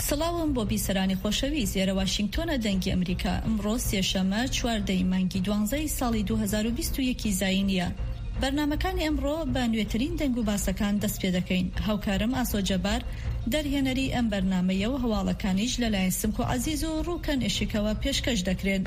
سڵاوم بۆ بیسەرانی خۆشەویست لێرە واشنگتۆنە دەنگی ئەمریکا. ئەمڕۆ سێشەمە 4 مانگی 12 ساڵی 2021 زاینیە. بەرنامەکانی ئەمڕۆ بە نوێترین دەنگ و باسەکان دەست پێ دەکەین. هاوکارم ئاسۆ جەبار دەرهێنەری ئەم بەرنامەیە و هەواڵەکانیش لەلایەن سمکۆ عەزیز و ڕووکەن ئێشکەوە پێشکەش دەکرێن.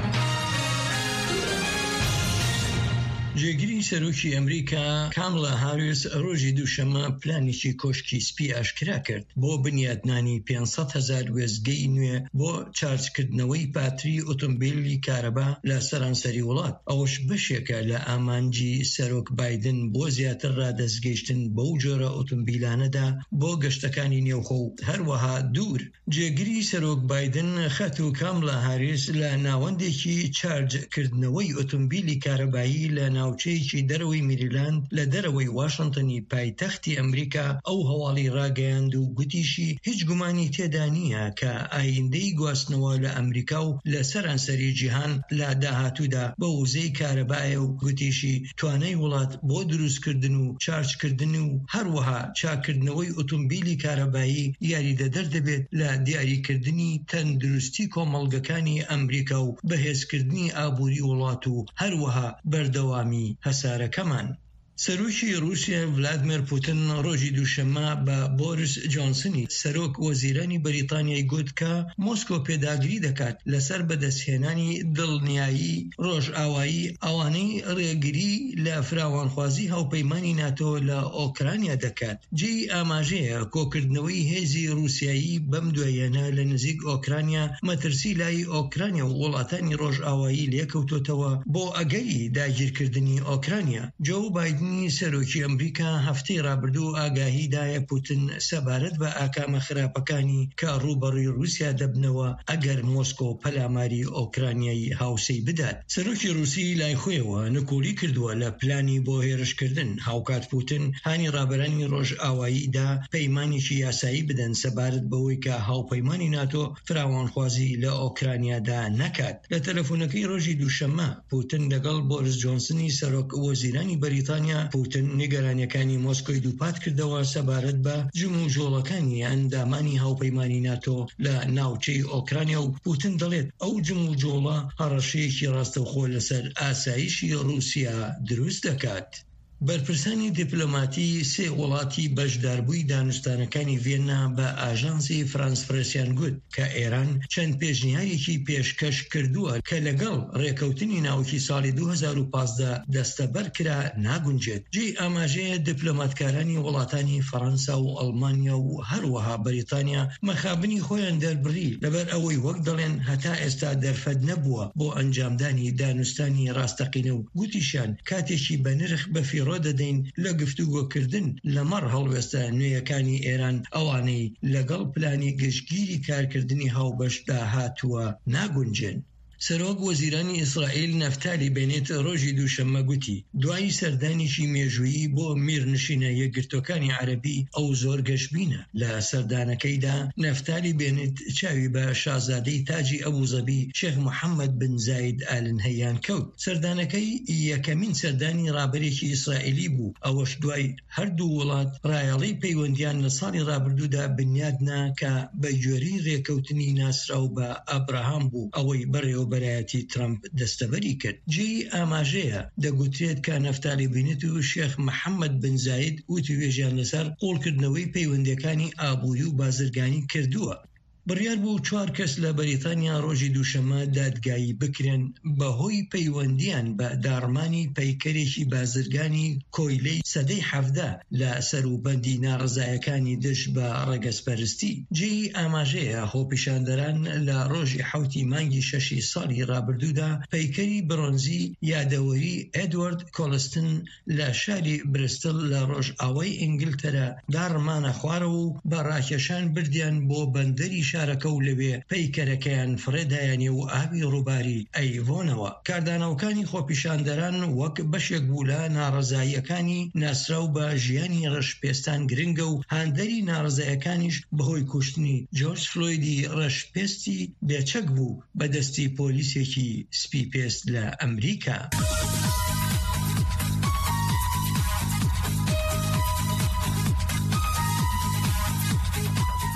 جێگیری سەرۆکی ئەمریکا کاملا هاریس ڕۆژی دووشەمە پلانێکی کۆشکی سپی ئاشکرا کرد بۆ بنیادنانی 500,000 وێستگەی نوێ بۆ چارجکردنەوەی پاتری ئۆتۆمبیلی کارەبا لە سەرانسەری وڵات. ئەوش بەشێکە لە ئامانجی سەرۆک بایدن بۆ زیاتر ڕادەستگەیشتن بەو جۆرە ئۆتۆمبیلانەدا بۆ گەشتەکانی نێوخۆ و هەروەها دوور. جێگیری سەرۆک بایدن خەت و کاملا هاریس لە ناوەندێکی چارجکردنەوەی ئۆتۆمبیلی کارەبایی لە ناوچەیەکی دەرەوەی میریلاند لە دەرەوەی واشنتنی پایتەختی ئەمریکا ئەو هەواڵی ڕاگەیاند و گوتیشی هیچ گومانی تێدا نییە کە ئایندەی گواستنەوە لە ئەمریکا و لە سەرانسەری جیهان لە داهاتوودا بە وزەی کارەبایە و گوتیشی توانای وڵات بۆ دروستکردن و چارجکردن و هەروەها چاکردنەوەی ئۆتۆمبیلی کارەبایی یاریدەدەر دەبێت لە دیاریکردنی تەندروستی کۆمەڵگەکانی ئەمریکا و بەهێزکردنی ئابووری وڵات و هەروەها بەردەوامی هەسارەکەمان. سەرۆکی رووسیا ڤلادیمیر پوتین ڕۆژی دووشەمە بە بۆریس جۆنسنی سەرۆک وەزیرانی بەریتانیای گوت کە مۆسکۆ پێداگری دەکات لەسەر بەدەستهێنانی دڵنیایی ڕۆژئاوایی ئەوانەی ڕێگری لە فراوانخوازی هاوپەیمانی ناتۆ لە ئۆکرانیا دەکات. جێی ئاماژەیە کۆکردنەوەی هێزی رووسیایی بەم دوایەنە لە نزیک ئۆکرانیا مەترسی لای ئۆکرانیا و وڵاتانی ڕۆژئاوایی لێکەوتوتەوە بۆ ئەگەری داگیرکردنی ئۆکرانیا. جو بایدن سەرۆکی ئەمریکا هەفتەی ڕابردوو ئاگاهیدایە پوتین سەبارەت بە ئاکامە خراپەکانی کە ڕوبەڕووی رووسیا دەبنەوە ئەگەر مۆسکۆ پەلاماری ئۆکرانیایی هاوسەی بدات. سەرۆکی رووسی لای خۆیەوە نکولی کردووە لە پلانی بۆ هێرشکردن. هاوکات پوتین هانی ڕابەرانی ڕۆژئاواییدا پەیمانێکی یاسایی بدەن سەبارەت بەوەی کە هاوپەیمانی ناتۆ فراوانخوازی لە ئۆکرانیادا نەکات. لە تەلەفۆنەکەی ڕۆژی دووشەمە پوتین لەگەڵ بۆریس جۆنسنی سەرۆک وەزیرانی بەریتانیا پوتین نیگەرانیەکانی مۆسکۆی دووپات کردەوە سەبارەت بە جموجۆڵەکانی ئەندامانی هاوپەیمانی ناتۆ لە ناوچەی ئۆکرانیا و پوتین دەڵێت ئەو جموجۆڵە هەڕەشەیەکی ڕاستەوخۆ لەسەر ئاسایشی رووسیا دروست دەکات. بەرپرسانی دیپلۆماتی سێ وڵاتی بەشداربووی دانوستانەکانی ڤێننا بە ئاژانسی فرانس پرەسیان گوت کە ئێران چەند پێشنیارێکی پێشکەش کردووە کە لەگەڵ ڕێکەوتنی ناوکی ساڵی 2015 دەستەبەر کرا ناگونجێت. جێی ئاماژەیە دیپلۆماتکارانی وڵاتانی فەڕەنسا و ئەڵمانیا و هەروەها بەریتانیا مەخابنی خۆیان دەربڕی لەبەر ئەوەی وەک دەڵێن هەتا ئێستا دەرفەت نەبووە بۆ ئەنجامدانی دانوستانی ڕاستەقینە و گوتیشان کاتێکی بە نرخ بەفی ڕۆ دەدەین لە گفتوگۆکردن لەمەڕ هەڵوێستە نوێیەکانی ئێران ئەوانەی لەگەڵ پلانی گشتگیری کارکردنی هاوبەشدا هاتووە ناگونجێن. سەرۆک وەزیرانی ئیسرائیل نەفتالی بێنێت ڕۆژی دووشەممە گوتی دوای سەردانیشی مێژوویی بۆ میرنشینە یەکگرتوەکانی عەرەبی ئەو زۆر گەشتبینە. لە سەردانەکەیدا نەفتالی بێنێت چاوی بە شازادەی تاجی ئەبوزەبی شێخ محەممەد بن زاید ئال نهەیان کەوت. سەردانەکەی یەکەمین سەردانی ڕابەرێکی ئیسرائیلی بوو. ئەوەش دوای هەردوو وڵات ڕایەڵەی پەیوەندیان لە ساڵی ڕابردوودا بنیادنا کە بە گوێرەی ڕێکەوتنی ناسراو بە ئەبراهام بوو ئەوەی بەڕێوە بەرایەتی ترامپ دەستەبەری کرد. جێی ئاماژەیە دەگوترێت کە نەفتالی بێنێت و شێخ محەممەد بن زاید وتوێژیان لەسەر قوڵکردنەوەی پەیوەندیەکانی ئابووری و بازرگانی کردووە. بڕیار بوو 4 کەس لە بەریتانیا ڕۆژی دووشەمە دادگایی بکرێن بەهۆی پەیوەندیان بە داڕمانی پەیکەرێکی بازرگانی کۆیلەی سەدەی 17 لە سەروبەندی ناڕزایەکانی دژ بە ڕەگەزپەرستی. جێی ئاماژەیە خۆپیشاندەران لە ڕۆژی 7 مانگی 6 ساڵی ڕابردوودا پەیکەری برۆنزی یادەوەری ئێدوارد کۆلستن لە شاری برستڵ لە ڕۆژئاوای ئینگلتەرا داڕمانە خوارەوە و بە ڕاکێشان بردیان بۆ بەندەری شارەکە و لەوێ پەیکەرەکەیان فڕێدایانێ و ئاوی ڕووباری ئەیڤۆنەوە. کاردانەوەکانی خۆپیشاندەران وەک بەشێک بوو لە ناڕزاییەکانی ناسراو بە ژیانی ڕەشپێستان گرنگە و هاندەری ناڕزایەکانیش بەهۆی کوشتنی جۆرج فلۆیدی ڕەشپێستی بێچەک بوو بەدەستی پۆلیسێکی سپی پێست لە ئەمریکا.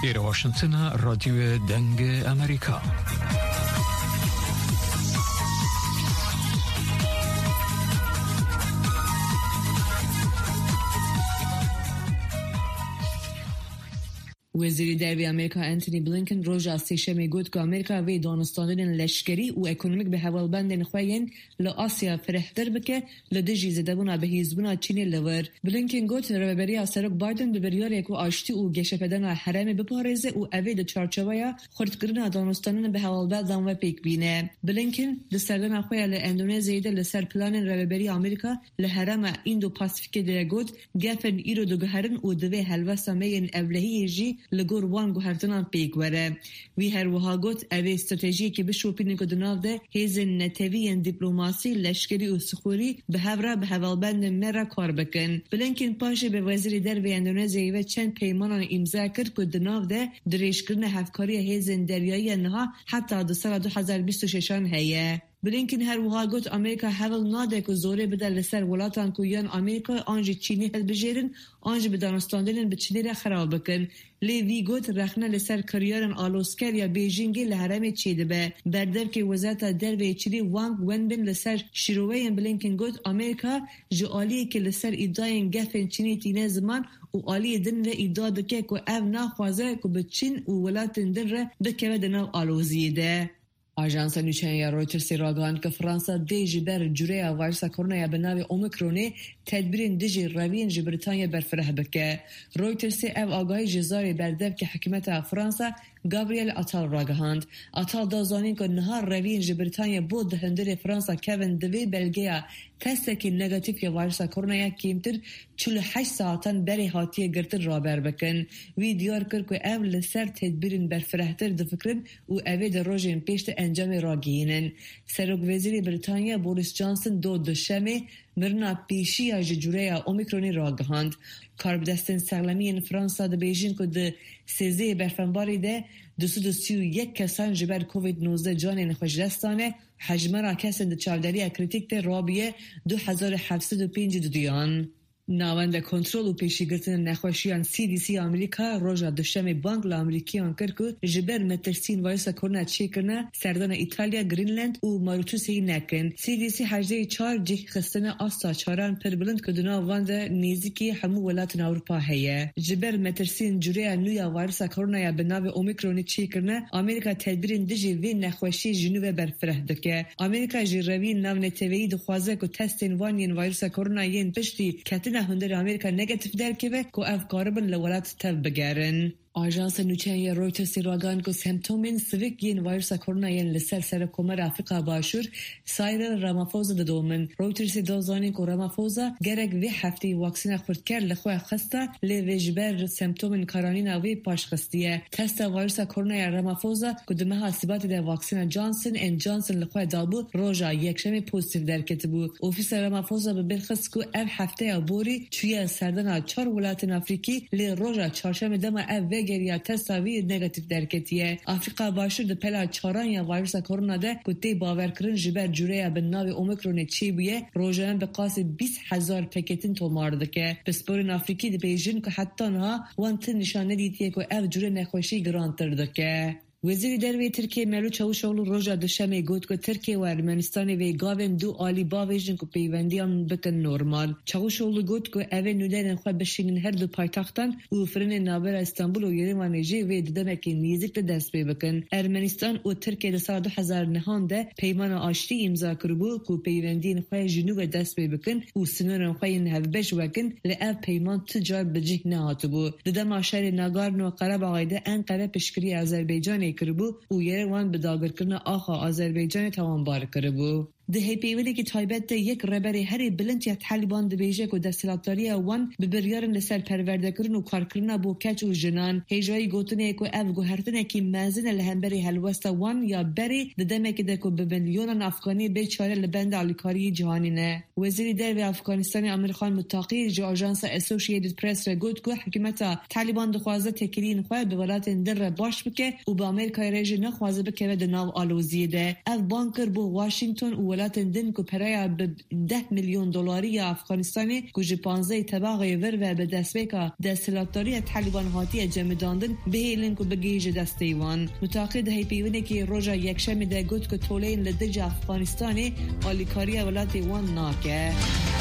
إير واشنطن راديو دنگ أمريكا. وزیر دروی امریکا انتونی بلینکن روزا سه‌شنبه گفت که امریکا وی دانستاندن لشکری و اکونومیک به حوالبندن خوین لآسیا فرهتر بکه لدجی زدبونا به حزبونا چین لور. بلینکن گفت رهبری سرک بایدن ببریار اکو آشتی و گشپدن حرم بپارزه و اوید چارچوبایا خردکردن دانستاندن به حوالبند و پیک بینه. بلینکن دستردن خویا ل اندونزیا ده لسر پلان رهبری امریکا لحرم ایندو پاسیفیک ده گفت گفن ایرو دو گهرن و دوی هلوسا مین اولهی جی لگور وان گوهرتنان پیک وره. وی هر وها گوت اوی استراتژی که بشوپینی که دناو ده هیزن نتویین دیپلوماسی لشکری و سخوری به هفره به حوالبند مرا کار بکن. بلینکن پاشه به وزیر دروی اندونزیا و چند پیمانان امضا کرد که دناو ده دریش کردن هفکاری هیزن دریایی نها حتی دو سال 2026 هیه. بلینکن هر وها گفت امریکا حاول ناده که زوره بده لسر ولاتان که یان امریکا آنجی چینی هد بجیرن آنجی به دانستاندن به چینی را خراب بکن. لی وی گفت رخنه لسر کریارن آلوسکر یا بیجینگی لحرم چیده به بردر که وزارت دروی چینی وانگ ونبن لسر شروعین. بلینکن گفت امریکا جوالی که لسر ادعای گفن چینی تینه زمان و آلی دن را ادعا دکه که او نخوازه که به چین و ولات دن را بکوه دنو آلوزیده. آژانس نوچه رویترز راگاند که فرانسه دیجی بر جوره ویروس کرونا به نام اومیکرون تدبیر دیجی روین جی بریتانیا برفره بکه. رویترز او آگاهی جزاری بردب که حکومت فرانسه گابریل اتال راگاند. اتال دازانی که نهار روین جی بریتانیا بود دهندر فرانسه کوین دوی بلگیا تست که نگاتیف یا ویروس کرونا کمتر 48 ساعتان بری هاتیه گرتر رابر بکن. وی دیار کرد که او لسر تدبیرین برفرهتر دفکرن و اوی در روژین پیشت انجام راگینن. سرک وزیر بریتانیا بوریس جانسن دوشنبه مرنا پیشی از جوره اومیکرونی راگهاند. کاربدستن سرلمی فرانسه د بیژین که د سیزه برفنباری ده 231 کسان جبر کووید 19 جان نخوش دستانه حجمه را کسان د چالدری کریتیک ده رابیه 2705 دیان. ناوند کنترل و پیشگیری نخوشیان CDC آمریکا روزا دوشنبه بانک لامریکیان کرد که جبر مترسین ویروس کرونا چیکرنا سردان ایتالیا گرینلند و ماریتوسی نکن. CDC 84 جه خستن آستا چاران پر بلند که دنا واند نزدیکی همو ولایت اروپا هیه. جبر مترسین جوره نویا ویروس کرونا به نام اومیکرون چیکرنا آمریکا تدبیرین دیجی وی نخوشی جنوب برفره دکه. آمریکا جروی نام نتویی دخوازه که تستین وانین ویروس کرونا ین پشتی کتنه هندر امریکا نگاتیف درکه که افکاربن لولات تب بگرن. آژانس نوچه رویترز راگاند که سیمتومین سویک ین ویروس کرونا ین لسر کمر افریقا باشور سایرل رامافوزا دادومن. رویترز دازانی که رامافوزا گرگ وی هفته واکسین خورد کرد لخواه خسته لی وجبر سیمتومین کارانین وی پاش خستیه. تست ویروس کرونا رامافوزا که دمه حاسبات ده واکسین جانسن ان جانسن لخواه دابو روزا یکشنبه پوزیتیو درکته بود. اوفیس رامافوزا به برخص که اف هفته بوری چوی سردن 4 ولایت آفریقی لی روزا چهارشنبه دم گریا تستاوی نگاتیو درکتیه. افریقا باشور ده پلا چاران یا ویروس کرونا ده کتی باور کرن جبر جوره به نام اومیکرون چی بیه روزانه به قاس 20,000 پکتین تومار دکه. پسپورین افریقی ده بیژن که حتی نها وانت نشانه دیتیه که اف جوره نخوشی گرانتر دکه. وزیر دروی ترکیه ملو چاوشوغلو روزا دوشنبه گفت که ترکیه و ارمنستان وی گاون دو عالی باویژن که پیوندیان بکن نورمال. چاوشوغلو گفت که اوه نودرن خواه بشینن هر دو پایتختان و فرن نابر استانبول و یریوانیجی وی ددمکی نیزک ده دست بی بکن. ارمنستان و ترکیه ده سال 2009 ده پیمان آشتی امضا کربو که پیوندین خواه جنوب دست بی بکن و سنورن خواه این هفبش وکن لعب پیمان تجار بجه نهاتو بو. ددم آشار ناگارن و قرب آقایده انقره پشکری آذربایجان کربو و یروان به داگر کردن آخا آذربایجان توانبار کربو. ده پیوندی که تایبت یک ربری هری بلندی طالبان دبیجه که دستیلاتاری وان به بریارن لسر پرورده کردن و کار کردن با کچ و جنان. هیجایی گوتنه که اف گوهرتنه که مازن لهمبری هلوست وان یا بری ددمه که دکو به میلیون افغانی بیچاره لبند آلیکاری جهانی نه. وزیر دروی افغانستان امیرخان متقی جو آژانس اسوسییتد پرس را گفت که حکومت طالبان دخوازه تکرین خواه به ولایت در باش بکه و با امریکای رژیم نخوازه بکه به ناو آلوزیده. اف بانکر با واشنگتن و ولاتن دن کو پرایا ب 10 میلیون دلاری افغانستان کوج 15 طبقه ور و به دستبیکا دستلاتاری طالبان هاتی جمداندن به هیلن کو بگیج دستیوان متعاقد هی پیونه که روزا یکشنبه ده گفت که تولین لدج افغانستان آلیکاری ولات وان ناکه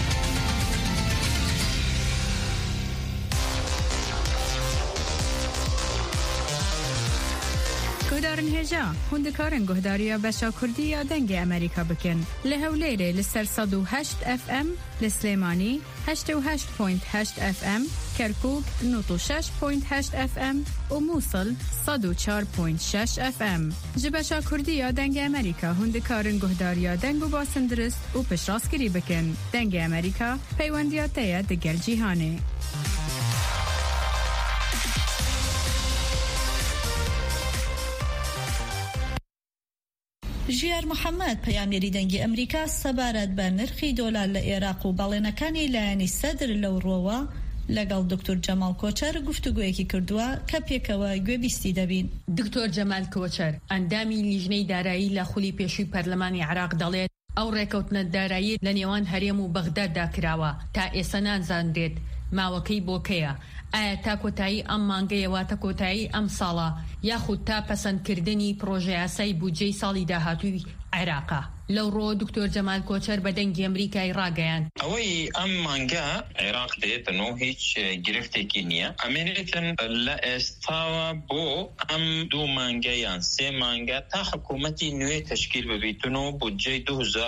گهدارن هجا هندکارن گهداریا بشا کردی یا دنگ امریکا بکن لهولیره لسر 108 اف ام لسلیمانی 88.8 اف ام کرکوک 96.8 اف ام و موصل 104.6 اف ام جبشا کردی یا دنگ امریکا هندکارن گهداریا دنگ و باسندرست و پشراسکری بکن دنگ امریکا پیوندیاتیا دگر جیهانه ژیار محەممەد پەیامێری دەنگی ئەمریکا سەبارەت بە نرخی دۆلار لە عێراق و بەڵێنەکانی لایەنی سەدر لەو ڕۆوە لەگەڵ دکتۆر جەمال کۆچەر گفتوگویەکی کردووە کە پێکەوە گوێبیستی دەبین. دکتۆر جەمال کۆچەر ئەندامی لیژنەی دارایی لە خولی پێشووی پەرلەمانی عێراق دەڵێت ئەو ڕێکەوتنە دارایی لە نێوان هەرێم و بەغداددا کراوە تا ئێستا نانزاندرێت ماوەکەی بۆکەیە. ئایا تا کۆتایی ئەم مانگەیەوە تا کۆتایی ئەم ساڵە یاخود تا پەسەندکردنی پرۆژە یاسای بودجەی ساڵی داهاتووی عێراقا. لەو ڕۆ دکتۆر جەمال کۆچەر بە دەنگی ئەمریکای ڕاگەیاند ئەوەی ئەم مانگە عێراق دێتن و هیچ گرفتێکی نییە ئەمێنێتن لە ئێستاوە بۆ ئەم دوو مانگە یان سێ مانگە تا حکوومەتی نوێ تشکیل ببیتن و بودجەی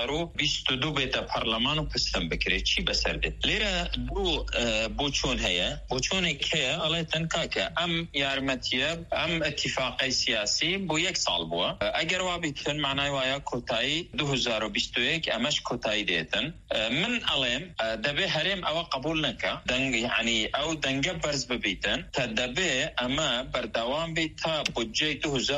2022 بێتە پەرلەمان و پستەم بکرێت چی بەسەر بێت لێرە دوو بۆ چۆن هەیە بۆ چۆنێک هەیە ئەڵێتن کاکە ئەم یارمەتیە ئەم ئەتیفاقی سیاسی بۆ یەک ساڵ بووە ئەگەر وا بیتن معنای وایە کۆتایی 2021 ئەمەش کۆتایی دێتن من ئەڵێم دەبێ هەرێم ئەوە قبول نەکە دەنگ یعنی ئەو دەنگە بەرز ببیتن تا دەبێ ئەمە بەردەوام بیت تا بودجەی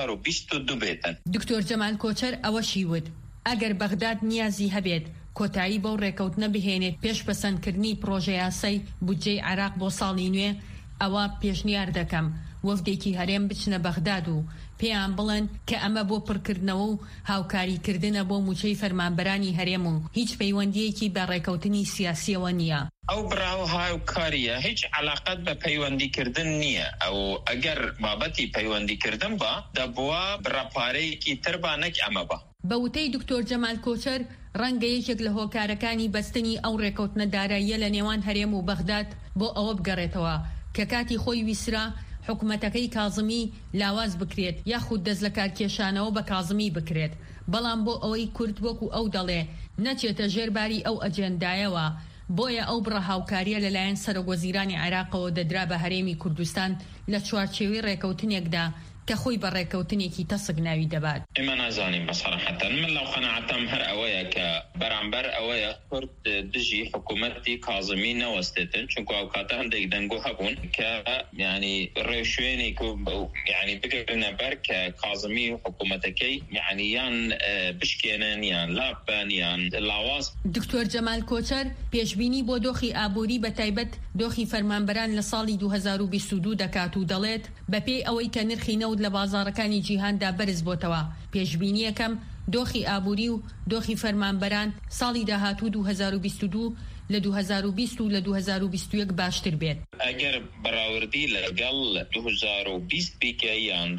2022 بێتن. دکتۆر جەمال کۆچەر ئەوەشی وت ئەگەر بەغداد نیازی هەبێت کۆتایی بەو ڕێکەوتنە بهێنێت پێش پەسەندکردنی پرۆژە یاسای بودجەی عێراق بۆ ساڵی نوێ ئەوە پێشنیار دەکەم وەفدێکی هەرێم بچنە بەغداد و پێیان بڵێن کە ئەمە بۆ پڕکردنەوە و هاوکاریکردنە بۆ موچەی فەرمانبەرانی هەرێم و هیچ پەیوەندیەکی بە ڕێکەوتنی سیاسیەوە نییە. ئەو براو هاوکاریە هیچ علاقەت بە پەیوەندیکردن نییە ئەو ئەگەر بابەتی پەیوەندیکردن بە دەبووە بڕەپارەیەکی تربانەك ئەمە بە. بە وتەی دکتۆر جەمال کۆچەر ڕەنگە یەکێک لە هۆکارەکانی بەستنی ئەو ڕێکەوتنە داراییە لە نێوان هەرێم و بەغداد بۆ ئەوە بگەڕێتەوە کە کاتی خۆی ویسرا حکوومەتەکەی کازمی لاواز بکرێت یاخود دەست لە کارکێشانەوە بە کازمی بکرێت بەڵام بۆ ئەوەی کورد وەکو ئەو دەڵێ نەچێتە ژێرباری ئەو ئەجێندایەوە بۆیە ئەو بڕە هاوکاریە لەلایەن سەرۆگوەزیرانی عێراقەوە دەدرا بە هەرێمی کوردستان لە چوارچێوەی ڕێکەوتنێکدا کە خۆی بە ڕێکەوتنێکی تەسک ناوی دەبات. ئێمە نازانین بەسەراحەتەن من لەو قەناعەتم هەر ئەوەیە کە بەرامبەر ئەوەیە کورد دژی حکوومەتی کازمی نەوەستێتن چونکە ئەو کاتە هەندێک دەنگۆ هەبوون کە یعنی ڕێشوێنێک یعنی بگرنە بەر کە کازمی و حکوومەتەکەی یعنی یان بشکێنن یان لابن یان لاواز. دکتۆر جەمال کۆچەر پێشبینی بۆ دۆخی ئابووری بە تایبەت دۆخی فەرمانبەران لە ساڵی 2022 دەکات و دەڵێت بەپێی ئەوەی کە نرخی نەوت لە بازاڕەکانی جیهاندا بەرز بۆتەوە پێشبینیەکەم دۆخی ئابووری و دۆخی فەرمانبەران ساڵی داهاتوو 2022 لە 2020 و لە 2021 باشتر بێت. ئەگەر بەراوردی لەگەڵ 2020 بیکە یان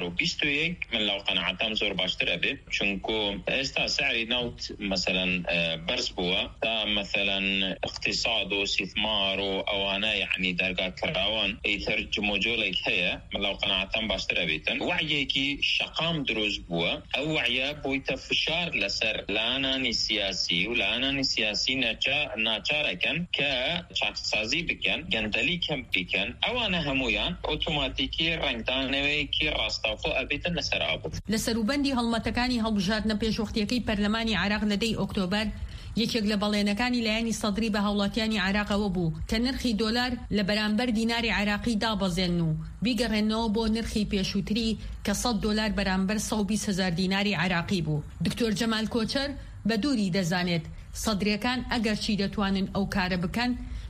2021 من لەو قەناعەتم زۆر باشترە بێت چونکە ئێستا سعری نەوت مەسەلەن بەرز بووە تا مەسەلەن اقتصاد و استثمار و ئەوانە یعنی دەرگاکراوان ئیتر جمۆجۆلێک هەیە من لەو قەناعەتم باشترە بێتن وعیێکی شەقام دروست بووە ئەو وعیە بۆیتە فشار لەسەر لایەنانی سیاسی و لایەنانی سیاسی ناچارەکەن کە چاکسازی بکەن گەندەلی کەم بکەن ئەوانە هەمویان ئۆتۆماتیکی ڕنگدانەوەیەکی ڕاستەوخۆ ئەبێتن لەسەر ئابوو. لە سەروبەندی هەڵمەتەکانی هەڵبژاردنە پێشوەختیەکەی پەرلەمانی عێراق لە 10 ئۆکتۆبەر یەکێک لە بەڵێنەکانی لایەنی سەدری بە هاوڵاتیانی عێراقەوە بوو کە نرخی دۆلار لە بەرامبەر دیناری عێراقی دابەزێن و بیگەڕێنەوە بۆ نرخی پێشووتری کە $100 بەرامبەر 120,000 دیناری عێراقی بوو. دکتۆر جەمال کۆچەر بە دووری دەزانێت سەدرەکان ئەگەرچی دەتوانن ئەو کارە بکەن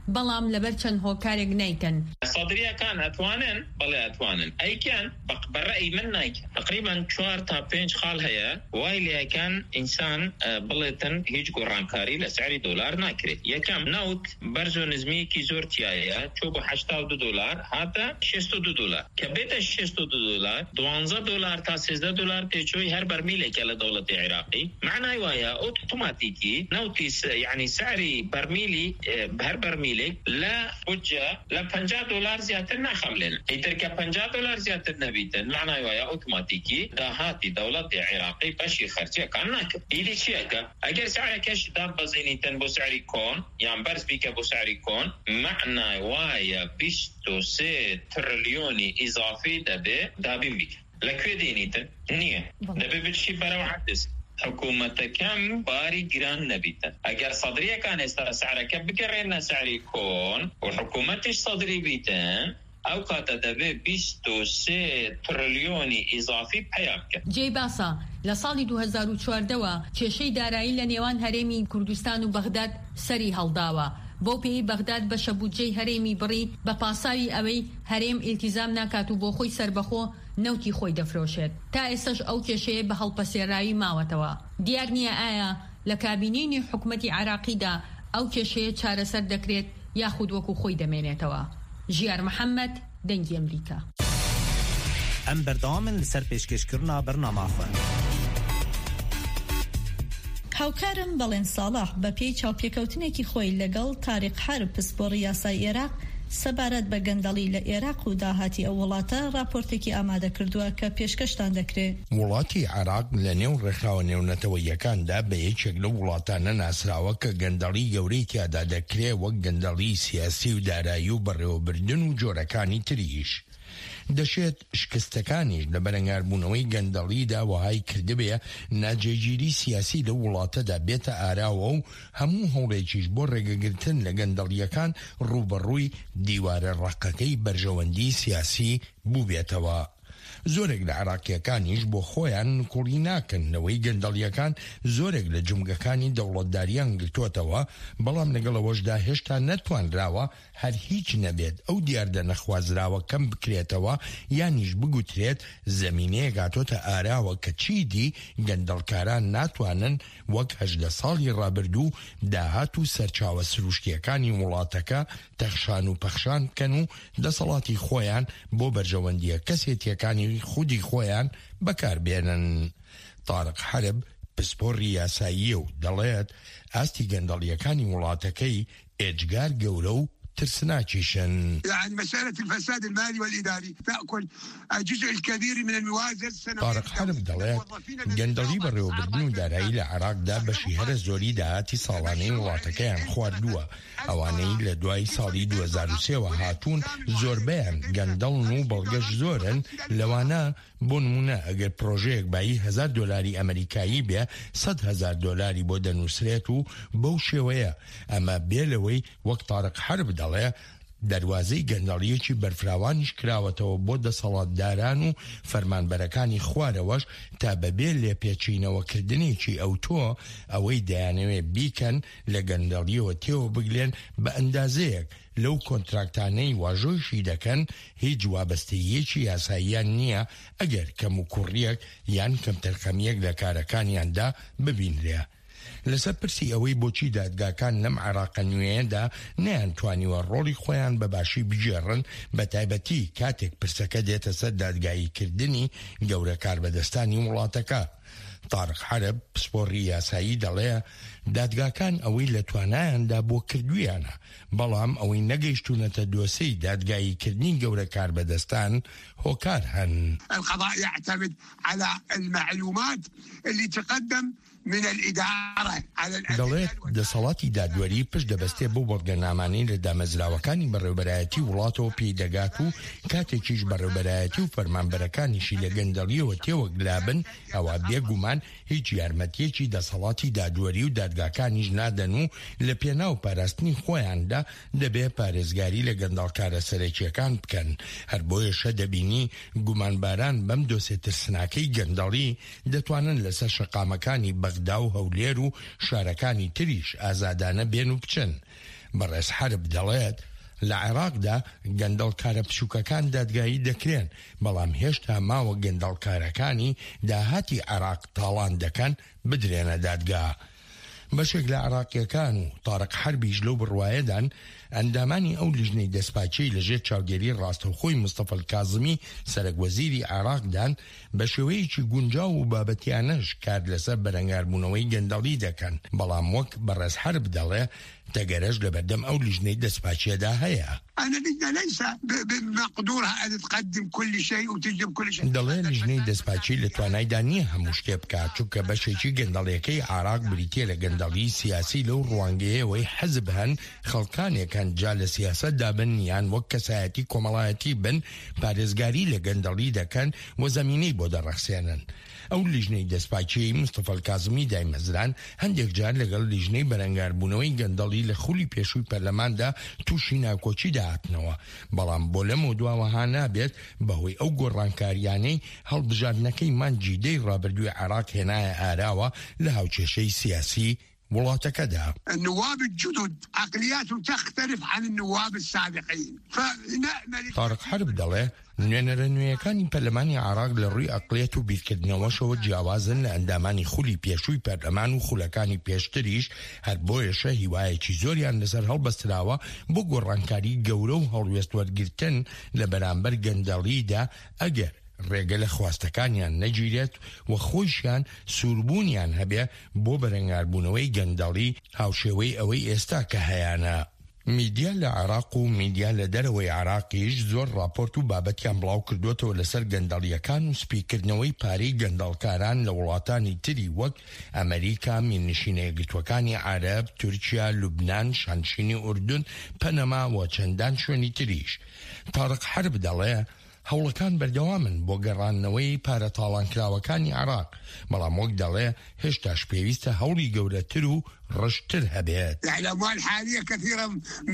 بەڵام لەبەر چەند هۆکارێک نیکەن. صادریەکان ئەتوانن بەڵێ ئەتوانن ئەیکەن بەڕێی من نیکە تقریبا 4 تا 5 خاڵ هەیە وای لێکان ئینسان بڵێتن هیچ گۆڕانکاری لە سعری دۆلار ناکرێت. یەکەم نەوت بەرز و نزمیەکی زۆر تایە چوو بە $82 هاتە $62 کە بێتە $62 $12 تا $13 پێچووی هەر بەرمیلێکە لە دەوڵەتی عێراقی. معنای وایە ئۆتۆماتیکی نەوتی یعنی سعری بەرمیلی هەر بەرمیلێک لە بودجە لە $50 زیاتر ناخەملێن. ئیتر کە $50 زیاتر نەبیتن معنای وایە ئۆتۆماتیکی داهاتی دەوڵەتی عێراقی بەشی خەرجیەکان ناکرد. ئیدی چیەکە ئەگەر سعرەکەش دابەزێنیتن بۆ سعری کۆن یان بەرز بیکە بۆ سعری کۆن معنای وایە 23 تریلیۆنی ئیزافی دەبێ دابین بیکە. لەکوێ دێنیتن نییە دەبێ بچی بەرەو عەدس. حکوومەتەکەم باری گران نەبیتن. ئەگەر سەدریەکان ئێستا سعرەکە بگەڕێنە سعری کۆن و حکوومەتیش سەدری بیتن ئەو کاتە دەبێ 23 تریلیۆنی ئیزافی پیا بکە. جێی باسە لە ساڵی 2014ەوە کێشەی دارایی لە نێوان هەرێمی کوردستان و بەغداد سەری هەڵداوە. بۆ پێی بەغداد بەشە بودجەی هەرێمی بڕی بە پاساوی ئەوەی هەرێم ئیلتیزام ناکات و بۆ خۆی سربەخۆ نەوتی خۆی دەفرۆشێت. تا ئێستاش ئەو کێشەیە بە هەڵپەسێراوی ماوەتەوە. دیار نییە ئایا لە کابینەی حکوومەتی عێراقیدا ئەو کێشەیە چارەسەر دەکرێت یاخود وەکو خۆی دەمێنێتەوە. ژیار محەممەد دەنگی ئەمریکا. ئەم بەردەوامن لەسەر پێشکەشکردنا بەرنامە خوێن. هاوکارم بەڵێن ساڵح بە پێی چاوپێکەوتنێکی خۆی لەگەڵ تاریق حرب پسپۆڕی یاسای عێراق سەبارەت بە گەندەڵی لە عێراق و داهاتی ئەو وڵاتە راپۆرتێکی ئامادە کردووە کە پێشکەشتان دەکرێت. وڵاتی عێراق لە نێو ڕێکخراوە نێونەتەوەیەکاندا بە یەکێک لە وڵاتانە ناسراوە کە گەندەڵی گەورەی تیادا دەکرێت وەک گەندەڵی سیاسی و دارایی و بەڕێوەبردن و جۆرەکانی تریش. دەشێت شکستەکانیش لە بەرەنگاربوونەوەی گەندەڵیدا وهای کردبێ ناجێگیری سیاسی لە وڵاتەدا بێتە ئاراوە و هەموو هەوڵێکیش بۆ ڕێگەگرتن لە گەندەڵیەکان ڕوبەڕووی دیوارە ڕقەکەی بەرژەوەندی سیاسی بوو بێتەوە. زۆرێک لە عێراقیەکانیش بۆ خۆیان کوڕی ناکەن لەوەی گەندەڵیەکان زۆرێک لە جومگەکانی دەوڵەتداریان گرتووەتەوە بەڵام لەگەڵەوەشدا هێشتا نەتوانراوە هەر هیچ نەبێت ئەو دیاردە نەخوازراوە کەم بکرێتەوە یانیش بگوترێت زەمینەیە گاتۆتە ئاراوە کە چیدی گەندەڵکاران ناتوانن وەک 18 ساڵی ڕابردوو داهات و سەرچاوە سروشتیەکانی وڵاتەکە تەخشان و پەخشان بکەن و دەسەڵاتی خۆیان بۆ بەرژەوەندیە کەسێتیەکانی خودی خۆیان بەکاربێنن. تارق حرب پسپۆڕی یاساییە و دەڵێت ئاستی گەندەڵیەکانی وڵاتەکەی ئێجگار گەورە و ترسناكيشن. يعني مسألة الفساد المالي والإداري تأكل الجزء الكبير من الموازنة السنوية. طارق حرب دەڵێت گەندەڵی بەڕێوەبردن و دارایی لە عێراقدا بەشی هەرە زۆری داهاتی ساڵانەی وڵاتەکەیان خواردووە. ئەوانەی لە دوای ساڵی 2003 هاتوون زۆربیان گەندەڵن و بەڵگەش زۆرن. لەوانە بۆ نمونە ئەگەر پرۆژەیەک بایی $1000 ئەمریکایی بێ $100,000 بۆ دەنووسرێت و بەو شێوەیە ئەمە بێلەوەی وەک طارق حرب دەڵێ دەواازەی گەندەڵیەکی بەرفراوانیش کراوەتەوە بۆ دەسەڵاتداران و فەرمانبەرەکانی خوارەوەش تا بەبێ لێپێچینەوەکردنێکی ئەو تۆ ئەوەی دەیانەوێت بیکەن لە گەندەڵیەوە تێوە بگلێن بە ئەندازەیەک لەو کۆنتراکتانەی واژۆیشی دەکەن هیچ وابەستەیەکی یاساییان نییە ئەگەر کەم و کوڕیەک یان کەم تەرخەمیەک لە کارەکانیاندا ببینرێ. لەسەر پرسی ئەوەی بۆچی دادگاکان لەم عێراقە نوێیەدا نەیانتوانیوە ڕۆڵی خۆیان بەباشی بجێڕن بە تایبەتی کاتێک پرسەکە دێتە سەر دادگاییکردنی گەورە کاربەدەستانی وڵاتەکە. طارق حرب پسپۆڕی یاسایی دەڵێ دادگاکان ئەوەی لە توانایاندا بۆ کردویانە بەڵام ئەوەی نەگەیشتونەتە دۆسەی دادگاییکردنی گەورە کاربەدەستان هۆکار هەن. القضاء يعتمد على المعلومات اللي تقدم من الإدارة على دەڵێت دەسەڵاتی دادوەری پشت دەبەستێ بۆ بەڵگەنامانەی لە دامەزراوەکانی بەڕێوەبەرایەتی وڵاتەوە پێدەگات و کاتێکیش بەڕێوەبەرایەتی و فەرمانبەرەکانیشی لە گەندەڵیەوە تێوەگلابن ئەوە بێگومان هیچ یارمەتیەکی دەسەڵاتی دادوەری و دادگاکانیش نادەن و لە پێناو پاراستنی خۆیاندا دەبێ پارێزگاری لە گەندەڵکارە سەرەکیەکان بکەن. هەر بۆیەشە دەبینی گومانباران بەم دۆسێ ترسناکەی گەندەڵی دەتوانن لەسەر شەقامەکانی بەغدا و هەولێر و شارەکانی تریش ئازادانە بێن و بچن. بەڕێز حرب دەڵێت لە عێراقدا گەندەڵکارە پشووکەکان دادگایی دەکرێن، بەڵام هێشتا ماوە گەندەڵکارەکانی داهاتی عێراق تاڵان دەکەن بدرێنە دادگا. بەشێک لە عێراقیەکان و تارق حربیش لەو بڕوایەدان ئەندامانی ئەو لیژنەی دەستپاچەی لەژێر چاودێری ڕاستەوخۆی مستەفا کاظمی سەرۆکوەزیری عێراقدان بە شێوەیەکی گونجاو و بابەتیانەش کار لەسەر بەرەنگاربوونەوەی گەندەڵی دەکەن، بەڵام وەک بەڕێز حرب دەڵێ تەگەرەش لەبەردەم ئەو لیژنەی دەستپاچیەدا هەیە. أنا اللجنة ليس بمقدورها أن تقدم كل شيء وتجب كل شيء. دەڵێ لیژنەی دەستپاچی لە توانایدا نییە هەموو شتێ بکات، چونکە بەشێکی گەندەڵیەکەی عێراق بریتیە لە گەندەڵی سیاسی لەو ڕوانگەیەوەی حەزب هەن خەڵکانێکان جا لە سیاسەتدا بن یان وەک کەسایەتی کۆمەڵایەتی بن پارێزگاری لە گەندەڵی دەکەن و زەمینەی بۆ دەڕەخسێنن. ئەو لیژنەی دەستپاچی مستەفا کاظمی دایمەزران هەندێک جار لەگەڵ لیژنەی بەرەنگاربوونەوەی گەندەڵی لە خولی پێشووی پەرلەماندا تووشی ناکۆچی داهاتنەوە، بەڵام بۆ لەمە دواوەها نابێت بەهۆی ئەو گۆڕانکاریانەی هەڵبژاردنەکەی مانگی دەی ڕابردووی عێراق هێنایە ئاراوە لە هاوچێشەی سیاسی وڵاتەکەدا. النواب الجدد عقلياتهم تختلف عن النواب السابقين فنأمل. طارق حرب دەڵێ نوێنەرە نوێیەکانی پەرلەمانی عێراق لە ڕووی ئەقڵیەت و بیرکردنەوەشەوە جیاوازن لە ئەندامانی خولی پێشووی پەرلەمان و خولەکانی پێشتریش، هەر بۆیەشە هیوایەکی زۆریان لەسەر هەڵبەستراوە بۆ گۆڕانکاری گەورە و هەڵوێست وەرگرتن لە بەرامبەر گەندەڵیدا ئەگەر ڕێگە لە خواستەکانیان نەگیرێت و خۆشیان سووربوونیان هەبێ بۆ بەرەنگاربوونەوەی گەندەڵی هاوشێوەی ئەوەی ئێستا کە هەیەە. میدیا لە عێراق و میدیا لە دەرەوەی عێراقیش زۆر راپۆرت و بابەتیان بڵاو کردوێتەوە لەسەر گەندەڵیەکان و سپیکردنەوەی پارەی گەندەڵکاران لە وڵاتانی تری وەک ئەمریکا، مینشینە یەکگرتووەکانی عەرەب، تورکیا، لوبنان، شانشینی ئوردون، پەنەما و چەندان شوێنی تریش. طارق حرب دەڵێ هەوڵەکان بەردەوامن بۆ گەڕانەوەی پارە تاڵانکراوەکانی عێراق، بەڵام وەک دەڵێ هێشتاش پێویستە هەوڵی گەورەتر و ڕشتر هەبێت. الأموال الحالية كثيرة